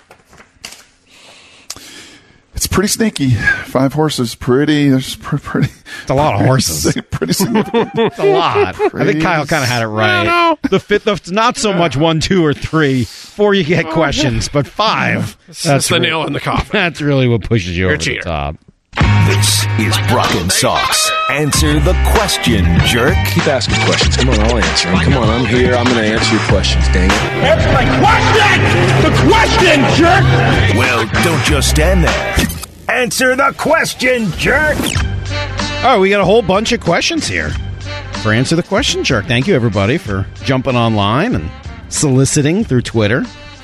Speaker 7: It's pretty sneaky. Five horses, pretty. There's pretty. pretty
Speaker 6: it's a lot of horses.
Speaker 7: Pretty significant.
Speaker 6: It's a lot. I think Kyle kind of had it right.
Speaker 8: No, no.
Speaker 6: The fifth, the, not so much one, two, or three. Four, you get questions, but five.
Speaker 8: That's,
Speaker 6: that's
Speaker 8: the
Speaker 6: re-
Speaker 8: nail in the coffin.
Speaker 6: That's really what pushes you
Speaker 8: You're
Speaker 6: over the top.
Speaker 2: This is Brock and Salk's Answer the Question, Jerk.
Speaker 4: Keep asking questions. Come on, I'll answer them. Come on, I'm here. I'm going to answer your questions, dang it.
Speaker 1: Answer my question! The question, jerk!
Speaker 2: Well, don't just stand there. Answer the question, jerk!
Speaker 6: All right, we got a whole bunch of questions here for Answer the Question, Jerk. Thank you, everybody, for jumping online and soliciting through Twitter.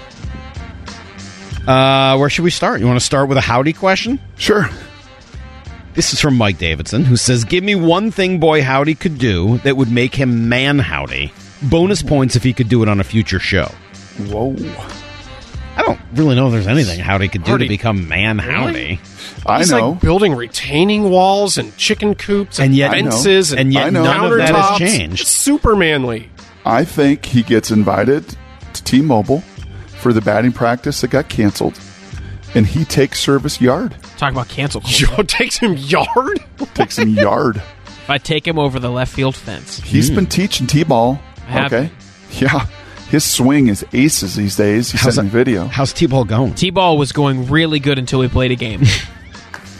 Speaker 6: Uh, where should we start? You want to start with a howdy question?
Speaker 7: Sure.
Speaker 6: This is from Mike Davidson, who says, give me one thing Boy Howdy could do that would make him man howdy. Bonus points if he could do it on a future show.
Speaker 7: Whoa.
Speaker 6: I don't really know if there's anything Howdy could do
Speaker 8: Howdy.
Speaker 6: to become man howdy.
Speaker 7: I
Speaker 8: He's
Speaker 7: know.
Speaker 8: like building retaining walls and chicken coops and,
Speaker 6: And yet-
Speaker 8: fences and,
Speaker 6: and yet
Speaker 7: none
Speaker 6: of that has
Speaker 8: countertops.
Speaker 6: changed.
Speaker 8: It's super manly.
Speaker 7: I think he gets invited to T-Mobile for the batting practice that got canceled, and he takes service yard.
Speaker 9: Talk about cancel culture.
Speaker 8: Yo, takes him yard?
Speaker 7: Takes him yard.
Speaker 9: If I take him over the left field fence.
Speaker 7: He's been teaching T-ball.
Speaker 9: I have
Speaker 7: Okay. Yeah. His swing is aces these days. He
Speaker 6: How's
Speaker 7: sent me
Speaker 6: that-
Speaker 7: video.
Speaker 6: How's T-Ball going?
Speaker 9: T-ball was going really good until we played a game.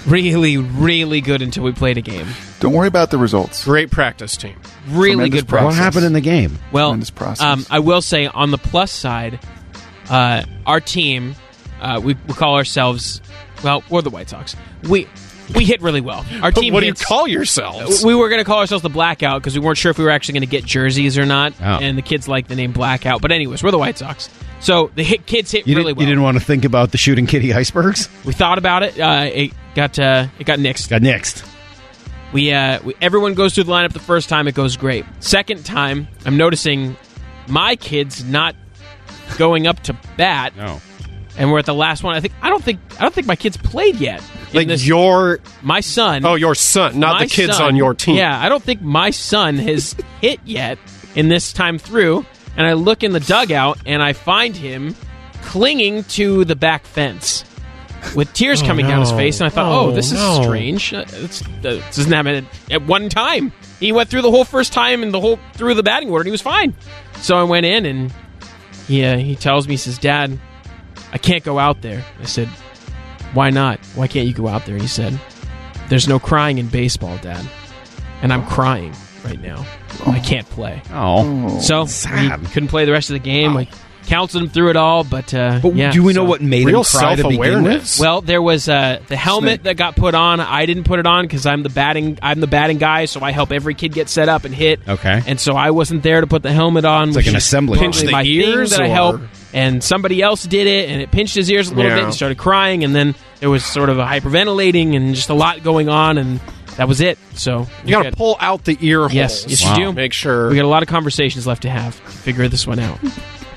Speaker 9: really, really good until we played a game.
Speaker 7: Don't worry about the results.
Speaker 8: Great practice team.
Speaker 9: Really
Speaker 7: Tremendous
Speaker 9: good practice.
Speaker 6: What happened in the game?
Speaker 9: Well,
Speaker 7: Tremendous process.
Speaker 9: um, I will say on the plus side, uh, our team, uh, we, we call ourselves, well, we're the White Sox. We we hit really well. Our
Speaker 8: But
Speaker 9: team.
Speaker 8: what do you
Speaker 9: hits-
Speaker 8: call yourselves?
Speaker 9: We were going to call ourselves the Blackout because we weren't sure if we were actually going to get jerseys or not,
Speaker 6: Oh.
Speaker 9: and the kids like the name Blackout. But anyways, we're the White Sox. So the hit kids hit
Speaker 6: You,
Speaker 9: really
Speaker 6: did,
Speaker 9: well.
Speaker 6: you didn't want to think about the shooting kitty icebergs?
Speaker 9: We thought about it. Uh, it got uh, it got nixed.
Speaker 6: Got nixed.
Speaker 9: We, uh, we everyone goes through the lineup the first time. It goes great. Second time, I'm noticing my kids not going up to bat.
Speaker 6: No.
Speaker 9: And we're at the last one. I think I don't think I don't think my kids played yet. In
Speaker 8: Like
Speaker 9: this-
Speaker 8: your
Speaker 9: my son.
Speaker 8: oh, your son, not
Speaker 9: my
Speaker 8: the kids
Speaker 9: son-
Speaker 8: on your team.
Speaker 9: Yeah, I don't think my son has hit yet in this time through. And I look in the dugout and I find him clinging to the back fence with tears
Speaker 8: Oh,
Speaker 9: coming down his
Speaker 8: no.
Speaker 9: face. And I thought,
Speaker 8: Oh,
Speaker 9: oh, this is
Speaker 8: no.
Speaker 9: strange. Uh, it's, uh, this doesn't happen at, at one time. He went through the whole first time and the whole through the batting order and he was fine. So I went in and he, uh, he tells me, he says, Dad, I can't go out there. I said, why not? Why can't you go out there? And he said, there's no crying in baseball, Dad. And I'm crying right now. I can't play.
Speaker 6: Oh.
Speaker 9: So
Speaker 6: sad.
Speaker 9: we couldn't play the rest of the game.
Speaker 6: Wow.
Speaker 9: We counseled him through it all, but, uh,
Speaker 6: But
Speaker 9: yeah,
Speaker 6: do we know
Speaker 9: so-
Speaker 6: what made
Speaker 8: Real
Speaker 6: him cry to begin with?
Speaker 8: self-awareness.
Speaker 9: Well, there was uh, the helmet
Speaker 7: Snake.
Speaker 9: that got put on. I didn't put it on because I'm the batting. I'm the batting guy, so I help every kid get set up and hit.
Speaker 6: Okay.
Speaker 9: And so I wasn't there to put the helmet on.
Speaker 6: It's like
Speaker 9: which
Speaker 6: an
Speaker 9: is
Speaker 6: assembly
Speaker 9: pinch
Speaker 6: line.
Speaker 9: my
Speaker 8: The
Speaker 9: thing
Speaker 8: ears,
Speaker 9: that I
Speaker 8: or-
Speaker 9: help, and somebody else did it, and it pinched his ears a little
Speaker 8: Yeah.
Speaker 9: bit and started crying, and then there was sort of a hyperventilating and just a lot going on, and that was it. So
Speaker 8: You got to pull out the ear holes.
Speaker 9: Yes, yes, you
Speaker 6: Wow.
Speaker 9: do.
Speaker 8: Make sure.
Speaker 9: We got a lot of conversations left to have to figure this one out.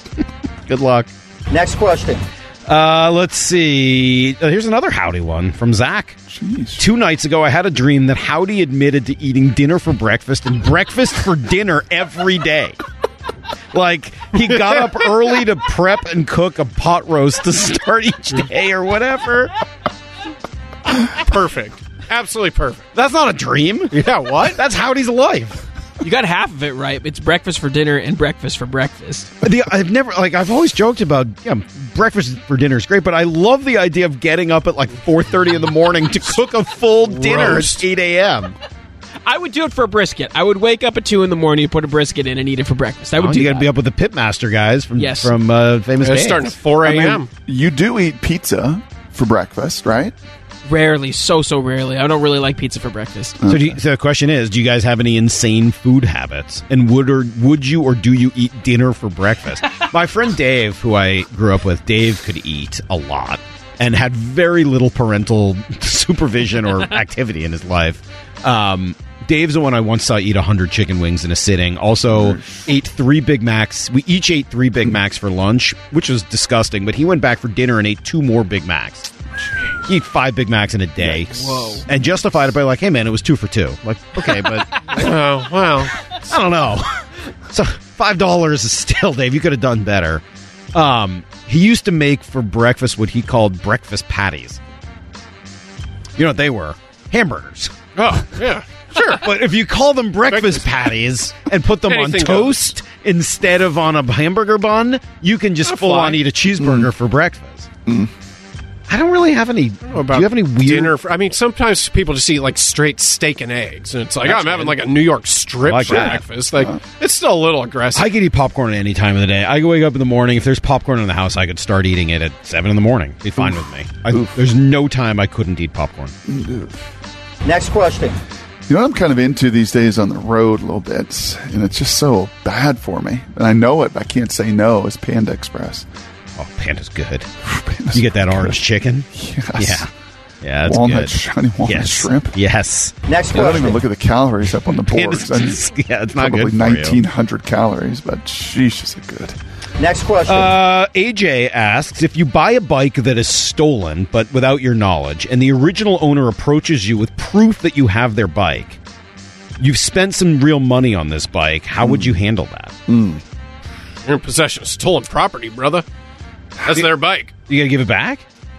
Speaker 6: Good luck.
Speaker 12: Next question.
Speaker 6: Uh, let's see. Uh, here's another Howdy one from Zach.
Speaker 7: Jeez.
Speaker 6: Two nights ago, I had a dream that Howdy admitted to eating dinner for breakfast and breakfast for dinner every day. Like, he got up early to prep and cook a pot roast to start each day or whatever.
Speaker 8: Perfect. Absolutely perfect.
Speaker 6: That's not a dream.
Speaker 8: Yeah, what?
Speaker 6: That's Howdy's life.
Speaker 9: You got half of it right. It's breakfast for dinner and breakfast for breakfast.
Speaker 6: The, I've never, like, I've always joked about, yeah, breakfast for dinner is great, but I love the idea of getting up at like four thirty in the morning to cook a full dinner
Speaker 8: Roast.
Speaker 6: at eight a.m.
Speaker 9: I would do it for a brisket. I would wake up at two in the morning, put a brisket in, and eat it for breakfast. I would
Speaker 6: Oh,
Speaker 9: do
Speaker 6: you got to
Speaker 9: that.
Speaker 6: be up with the Pitmaster guys from
Speaker 9: Yes.
Speaker 6: from uh, Famous
Speaker 8: It's
Speaker 6: Days.
Speaker 8: starting at four
Speaker 7: I mean,
Speaker 8: a.m.
Speaker 7: you do eat pizza for breakfast, right?
Speaker 9: Rarely, so so rarely. I don't really like pizza for breakfast.
Speaker 6: So, do you, so the question is, do you guys have any insane food habits? And would or would you or do you eat dinner for breakfast? My friend Dave, who I grew up with, Dave could eat a lot and had very little parental supervision or activity in his life. Um, Dave's the one I once saw eat one hundred chicken wings in a sitting. Also ate three Big Macs. We each ate three Big Macs for lunch, which was disgusting, but he went back for dinner and ate two more Big Macs. He ate five Big Macs in a day.
Speaker 9: Whoa.
Speaker 6: And justified it by like, hey, man, it was two for two. Like, okay, but
Speaker 8: Oh, well.
Speaker 6: I don't know. So five dollars is still, Dave, you could have done better. Um, he used to make for breakfast what he called breakfast patties. You know what they were? Hamburgers.
Speaker 8: Oh, yeah.
Speaker 6: Sure. But if you call them breakfast patties and put them on
Speaker 8: Anything
Speaker 6: toast instead of on a hamburger bun, you can just
Speaker 8: That'll
Speaker 6: full
Speaker 8: fly.
Speaker 6: on eat a cheeseburger for breakfast. I don't really have any.
Speaker 8: know
Speaker 6: Do
Speaker 8: about
Speaker 6: you have any weird
Speaker 8: dinner? For, I mean, sometimes people just eat like straight steak and eggs, and it's like, oh, I'm having like a New York strip
Speaker 6: I like
Speaker 8: for
Speaker 6: that.
Speaker 8: breakfast. Like, it's still a little aggressive.
Speaker 6: I could eat popcorn at any time of the day. I could wake up in the morning. If there's popcorn in the house, I could start eating it at seven in the morning. Be fine with me. I, there's no time I couldn't eat popcorn.
Speaker 12: Next question.
Speaker 7: You know what I'm kind of into these days on the road a little bit, and it's just so bad for me. And I know it, but I can't say no, is Panda Express.
Speaker 6: Oh, Panda's good.
Speaker 7: Panda's
Speaker 6: You get that
Speaker 7: good.
Speaker 6: orange chicken?
Speaker 7: Yes.
Speaker 6: Yeah. Yeah, that's
Speaker 7: Walnut,
Speaker 6: good.
Speaker 7: shiny walnut
Speaker 6: yes.
Speaker 7: shrimp.
Speaker 6: Yes.
Speaker 12: Next
Speaker 7: I don't
Speaker 12: question.
Speaker 7: even look at the calories up on the board.
Speaker 6: Panda's just- yeah, it's not
Speaker 7: probably
Speaker 6: good for you.
Speaker 7: nineteen hundred calories, but sheesh, is it good.
Speaker 12: Next question.
Speaker 6: Uh, A J asks, if you buy a bike that is stolen, but without your knowledge, and the original owner approaches you with proof that you have their bike, you've spent some real money on this bike, how would you handle that?
Speaker 7: Mm.
Speaker 8: You're in possession of stolen property, brother. That's their bike.
Speaker 6: You gotta give it back?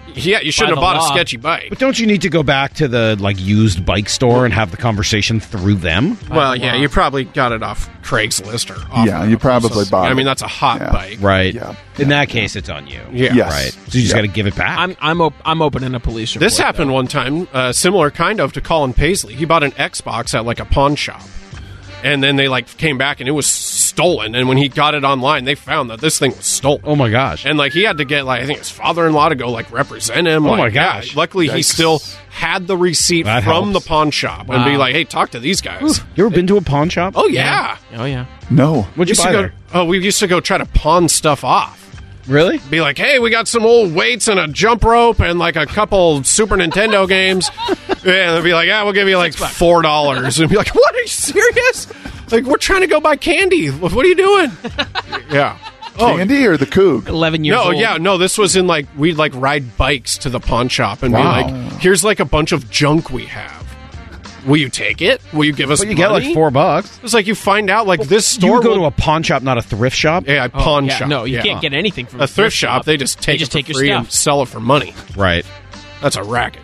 Speaker 8: Yeah, you shouldn't
Speaker 9: By
Speaker 8: have
Speaker 9: the
Speaker 8: bought
Speaker 9: law.
Speaker 8: a sketchy bike.
Speaker 6: But don't you need to go back to the like used bike store and have the conversation through them?
Speaker 8: Well, yeah, you probably got it off Craigslist or off
Speaker 7: Yeah, you probably bought
Speaker 8: I
Speaker 7: it.
Speaker 8: mean, that's a hot
Speaker 7: Yeah.
Speaker 8: bike.
Speaker 6: Right.
Speaker 7: Yeah.
Speaker 6: In that case, it's on you.
Speaker 8: Yeah.
Speaker 7: Yes.
Speaker 6: Right. So you just
Speaker 7: Yeah.
Speaker 6: got to give it back.
Speaker 9: I'm I'm op- I'm opening a police report.
Speaker 8: This happened
Speaker 9: though.
Speaker 8: one time, uh, similar kind of to Colin Paisley. He bought an Xbox at like a pawn shop. And then they like came back and it was stolen. And when he got it online, they found that this thing was stolen.
Speaker 6: oh my gosh.
Speaker 8: And like he had to get like I think his father-in-law to go like represent him.
Speaker 6: Oh
Speaker 8: like,
Speaker 6: my
Speaker 8: yeah,
Speaker 6: gosh.
Speaker 8: luckily he
Speaker 7: Yikes.
Speaker 8: still had the receipt
Speaker 6: That
Speaker 8: from
Speaker 6: helps.
Speaker 8: the pawn shop and be
Speaker 9: Wow.
Speaker 8: like, "Hey, talk to these guys."
Speaker 6: You ever been to a pawn shop?
Speaker 8: Oh yeah.
Speaker 9: Oh yeah.
Speaker 7: No.
Speaker 6: What'd you
Speaker 8: Used
Speaker 6: buy
Speaker 8: to go,
Speaker 6: there?
Speaker 8: oh, we used to go try to pawn stuff off.
Speaker 6: Really?
Speaker 8: Be like, hey, we got some old weights and a jump rope and like a couple Super Nintendo games. Yeah, they'd be like, yeah, we'll give you like four dollars. And be like, what? Are you serious? Like, we're trying to go buy candy. What are you doing? Yeah. Oh,
Speaker 7: Candy or the Coug?
Speaker 9: Eleven years
Speaker 8: no,
Speaker 9: old.
Speaker 8: yeah, no. This was in like we'd like ride bikes to the pawn shop and
Speaker 7: Wow.
Speaker 8: be like, here's like a bunch of junk we have. Will you take it? Will you give us?
Speaker 6: But you
Speaker 8: money?
Speaker 6: get like four bucks.
Speaker 8: It's like you find out like this store.
Speaker 6: You go to
Speaker 8: will-
Speaker 6: a pawn shop, not a thrift shop.
Speaker 8: yeah, a
Speaker 9: Oh,
Speaker 8: pawn
Speaker 9: yeah,
Speaker 8: shop.
Speaker 9: No, you
Speaker 8: yeah.
Speaker 9: can't get anything from
Speaker 8: a thrift shop. They just take
Speaker 9: They just
Speaker 8: it for
Speaker 9: take your
Speaker 8: free
Speaker 9: stuff.
Speaker 8: and sell it for money.
Speaker 6: Right.
Speaker 8: That's a racket.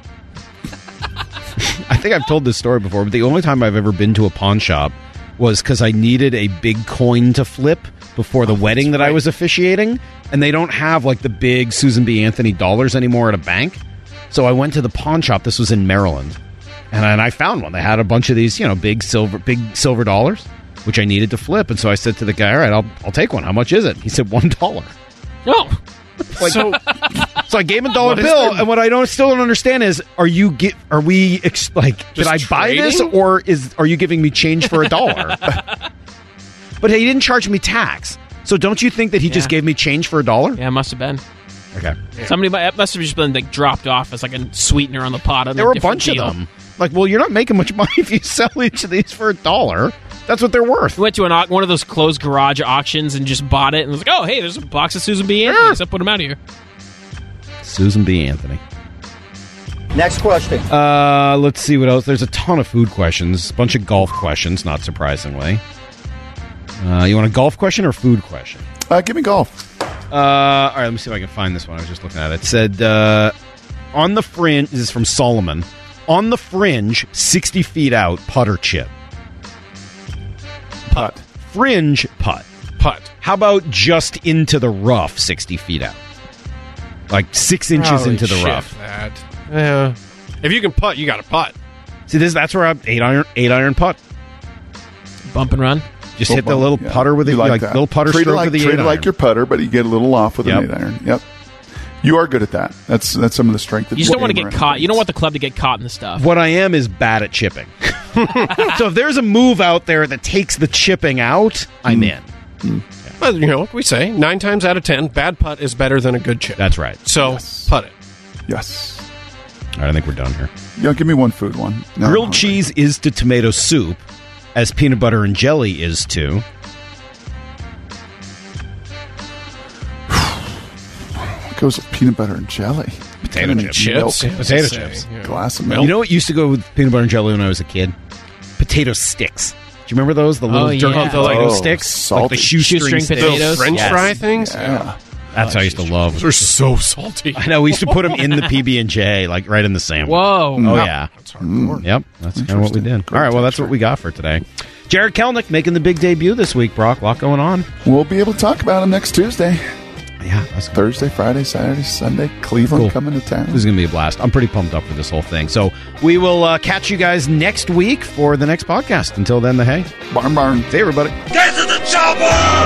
Speaker 6: I think I've told this story before, but the only time I've ever been to a pawn shop was because I needed a big coin to flip before the wedding that I was officiating, and they don't have like the big Susan B. Anthony dollars anymore at a bank. So I went to the pawn shop. This was in Maryland, and I, and I found one. They had a bunch of these, you know, big silver, big silver dollars, which I needed to flip. And so I said to the guy, "All right, I'll I'll take one. How much is it?" He said one dollar.
Speaker 9: No.
Speaker 6: Like,
Speaker 8: So
Speaker 6: so I gave him a dollar
Speaker 8: What is
Speaker 6: bill,
Speaker 8: there-
Speaker 6: and what I don't still don't understand is, are you get are we ex- like did
Speaker 8: Just
Speaker 6: I buy this,
Speaker 8: trading?
Speaker 6: or is are you giving me change for a dollar? But he didn't charge me tax, so don't you think that he just
Speaker 9: Yeah.
Speaker 6: gave me change for a dollar?
Speaker 9: Yeah, it must have been.
Speaker 6: Okay,
Speaker 9: Somebody might, it must have just been like dropped off as like a sweetener on the pot. On
Speaker 6: there were a
Speaker 9: different
Speaker 6: bunch
Speaker 9: deal.
Speaker 6: of them. Like, well, you're not making much money if you sell each of these for a dollar. That's what they're worth.
Speaker 9: We went to an au- one of those closed garage auctions and just bought it and was like, oh, hey, there's a box of Susan B. Anthony. So put them out of here.
Speaker 6: Susan B. Anthony.
Speaker 12: Next question.
Speaker 6: Uh, let's see what else. There's a ton of food questions, a bunch of golf questions, not surprisingly. Uh, you want a golf question or food question?
Speaker 7: Uh, give me golf.
Speaker 6: Uh, all right, let me see if I can find this one. I was just looking at it. It said, uh, on the fringe, this is from Solomon, on the fringe, sixty feet out, putter chip.
Speaker 7: Putt.
Speaker 6: Fringe putt.
Speaker 8: putt.
Speaker 6: How about just into the rough, sixty feet out? Like six inches
Speaker 8: Probably
Speaker 6: into the
Speaker 8: shift
Speaker 6: rough.
Speaker 8: That. Yeah. If you can putt, you got to putt.
Speaker 6: See, this that's where I'm eight iron, eight iron putt.
Speaker 9: Bump and run.
Speaker 6: Just
Speaker 7: Little
Speaker 6: hit the
Speaker 7: bump,
Speaker 6: little
Speaker 7: yeah.
Speaker 6: putter with the
Speaker 7: You
Speaker 6: like,
Speaker 7: that.
Speaker 6: little putter
Speaker 7: treat
Speaker 6: stroke
Speaker 7: it like,
Speaker 6: with the
Speaker 7: treat
Speaker 6: eight
Speaker 7: it like
Speaker 6: iron.
Speaker 7: your putter, but you get a little off with
Speaker 6: Yep.
Speaker 7: an eight iron. Yep. You are good at that. That's that's some of the strength. That
Speaker 9: You just don't want to
Speaker 7: gamer
Speaker 9: get caught. You don't
Speaker 7: brings.
Speaker 9: want the club to get caught in the stuff.
Speaker 6: What I am is bad at chipping. So if there's a move out there that takes the chipping out, I'm in.
Speaker 8: But, you know, we say nine times out of ten, bad putt is better than a good chip.
Speaker 6: That's right.
Speaker 8: So,
Speaker 7: Yes.
Speaker 8: putt it.
Speaker 7: Yes.
Speaker 6: All right, I think we're done here.
Speaker 7: Yeah, give me one food one. No,
Speaker 6: Grilled
Speaker 7: I'm
Speaker 6: cheese is to tomato soup, as peanut butter and jelly is to.
Speaker 7: hungry. It goes with peanut butter and jelly.
Speaker 6: Potato
Speaker 7: And
Speaker 6: chips.
Speaker 7: milk.
Speaker 8: Chips. Yeah,
Speaker 6: Potato
Speaker 8: say,
Speaker 6: chips.
Speaker 8: yeah.
Speaker 7: Glass of milk.
Speaker 6: You know what used to go with peanut butter and jelly when I was a kid? Potato sticks. Do you remember those? The little
Speaker 9: Oh,
Speaker 6: jerky
Speaker 9: yeah.
Speaker 6: potato
Speaker 7: Oh,
Speaker 6: sticks?
Speaker 7: salty.
Speaker 6: Like the shoestring,
Speaker 9: Shoestring
Speaker 6: sticks.
Speaker 9: potatoes.
Speaker 8: The French
Speaker 6: Yes.
Speaker 8: fry things?
Speaker 7: Yeah.
Speaker 6: That's what I used to love.
Speaker 8: They're so salty.
Speaker 6: I know, we used to put them in the P B and J, like right in the sandwich.
Speaker 9: Whoa.
Speaker 6: Oh, yeah.
Speaker 8: That's hardcore.
Speaker 6: Yep, that's kind of what we did.
Speaker 7: Interesting.
Speaker 6: All right, well, that's
Speaker 7: Great
Speaker 6: what we got for today. Jared Kelnick making the big debut this week, Brock. A lot going on.
Speaker 7: We'll be able to talk about him next Tuesday.
Speaker 6: Yeah, that's
Speaker 7: Thursday, Friday, Saturday, Sunday. Cleveland
Speaker 6: Cool.
Speaker 7: coming to town.
Speaker 6: This is going to be a blast. I'm pretty pumped up for this whole thing. So we will uh, catch you guys next week for the next podcast. Until then, the hey.
Speaker 7: Barn Barn.
Speaker 6: See you, everybody.
Speaker 1: Get to the chopper!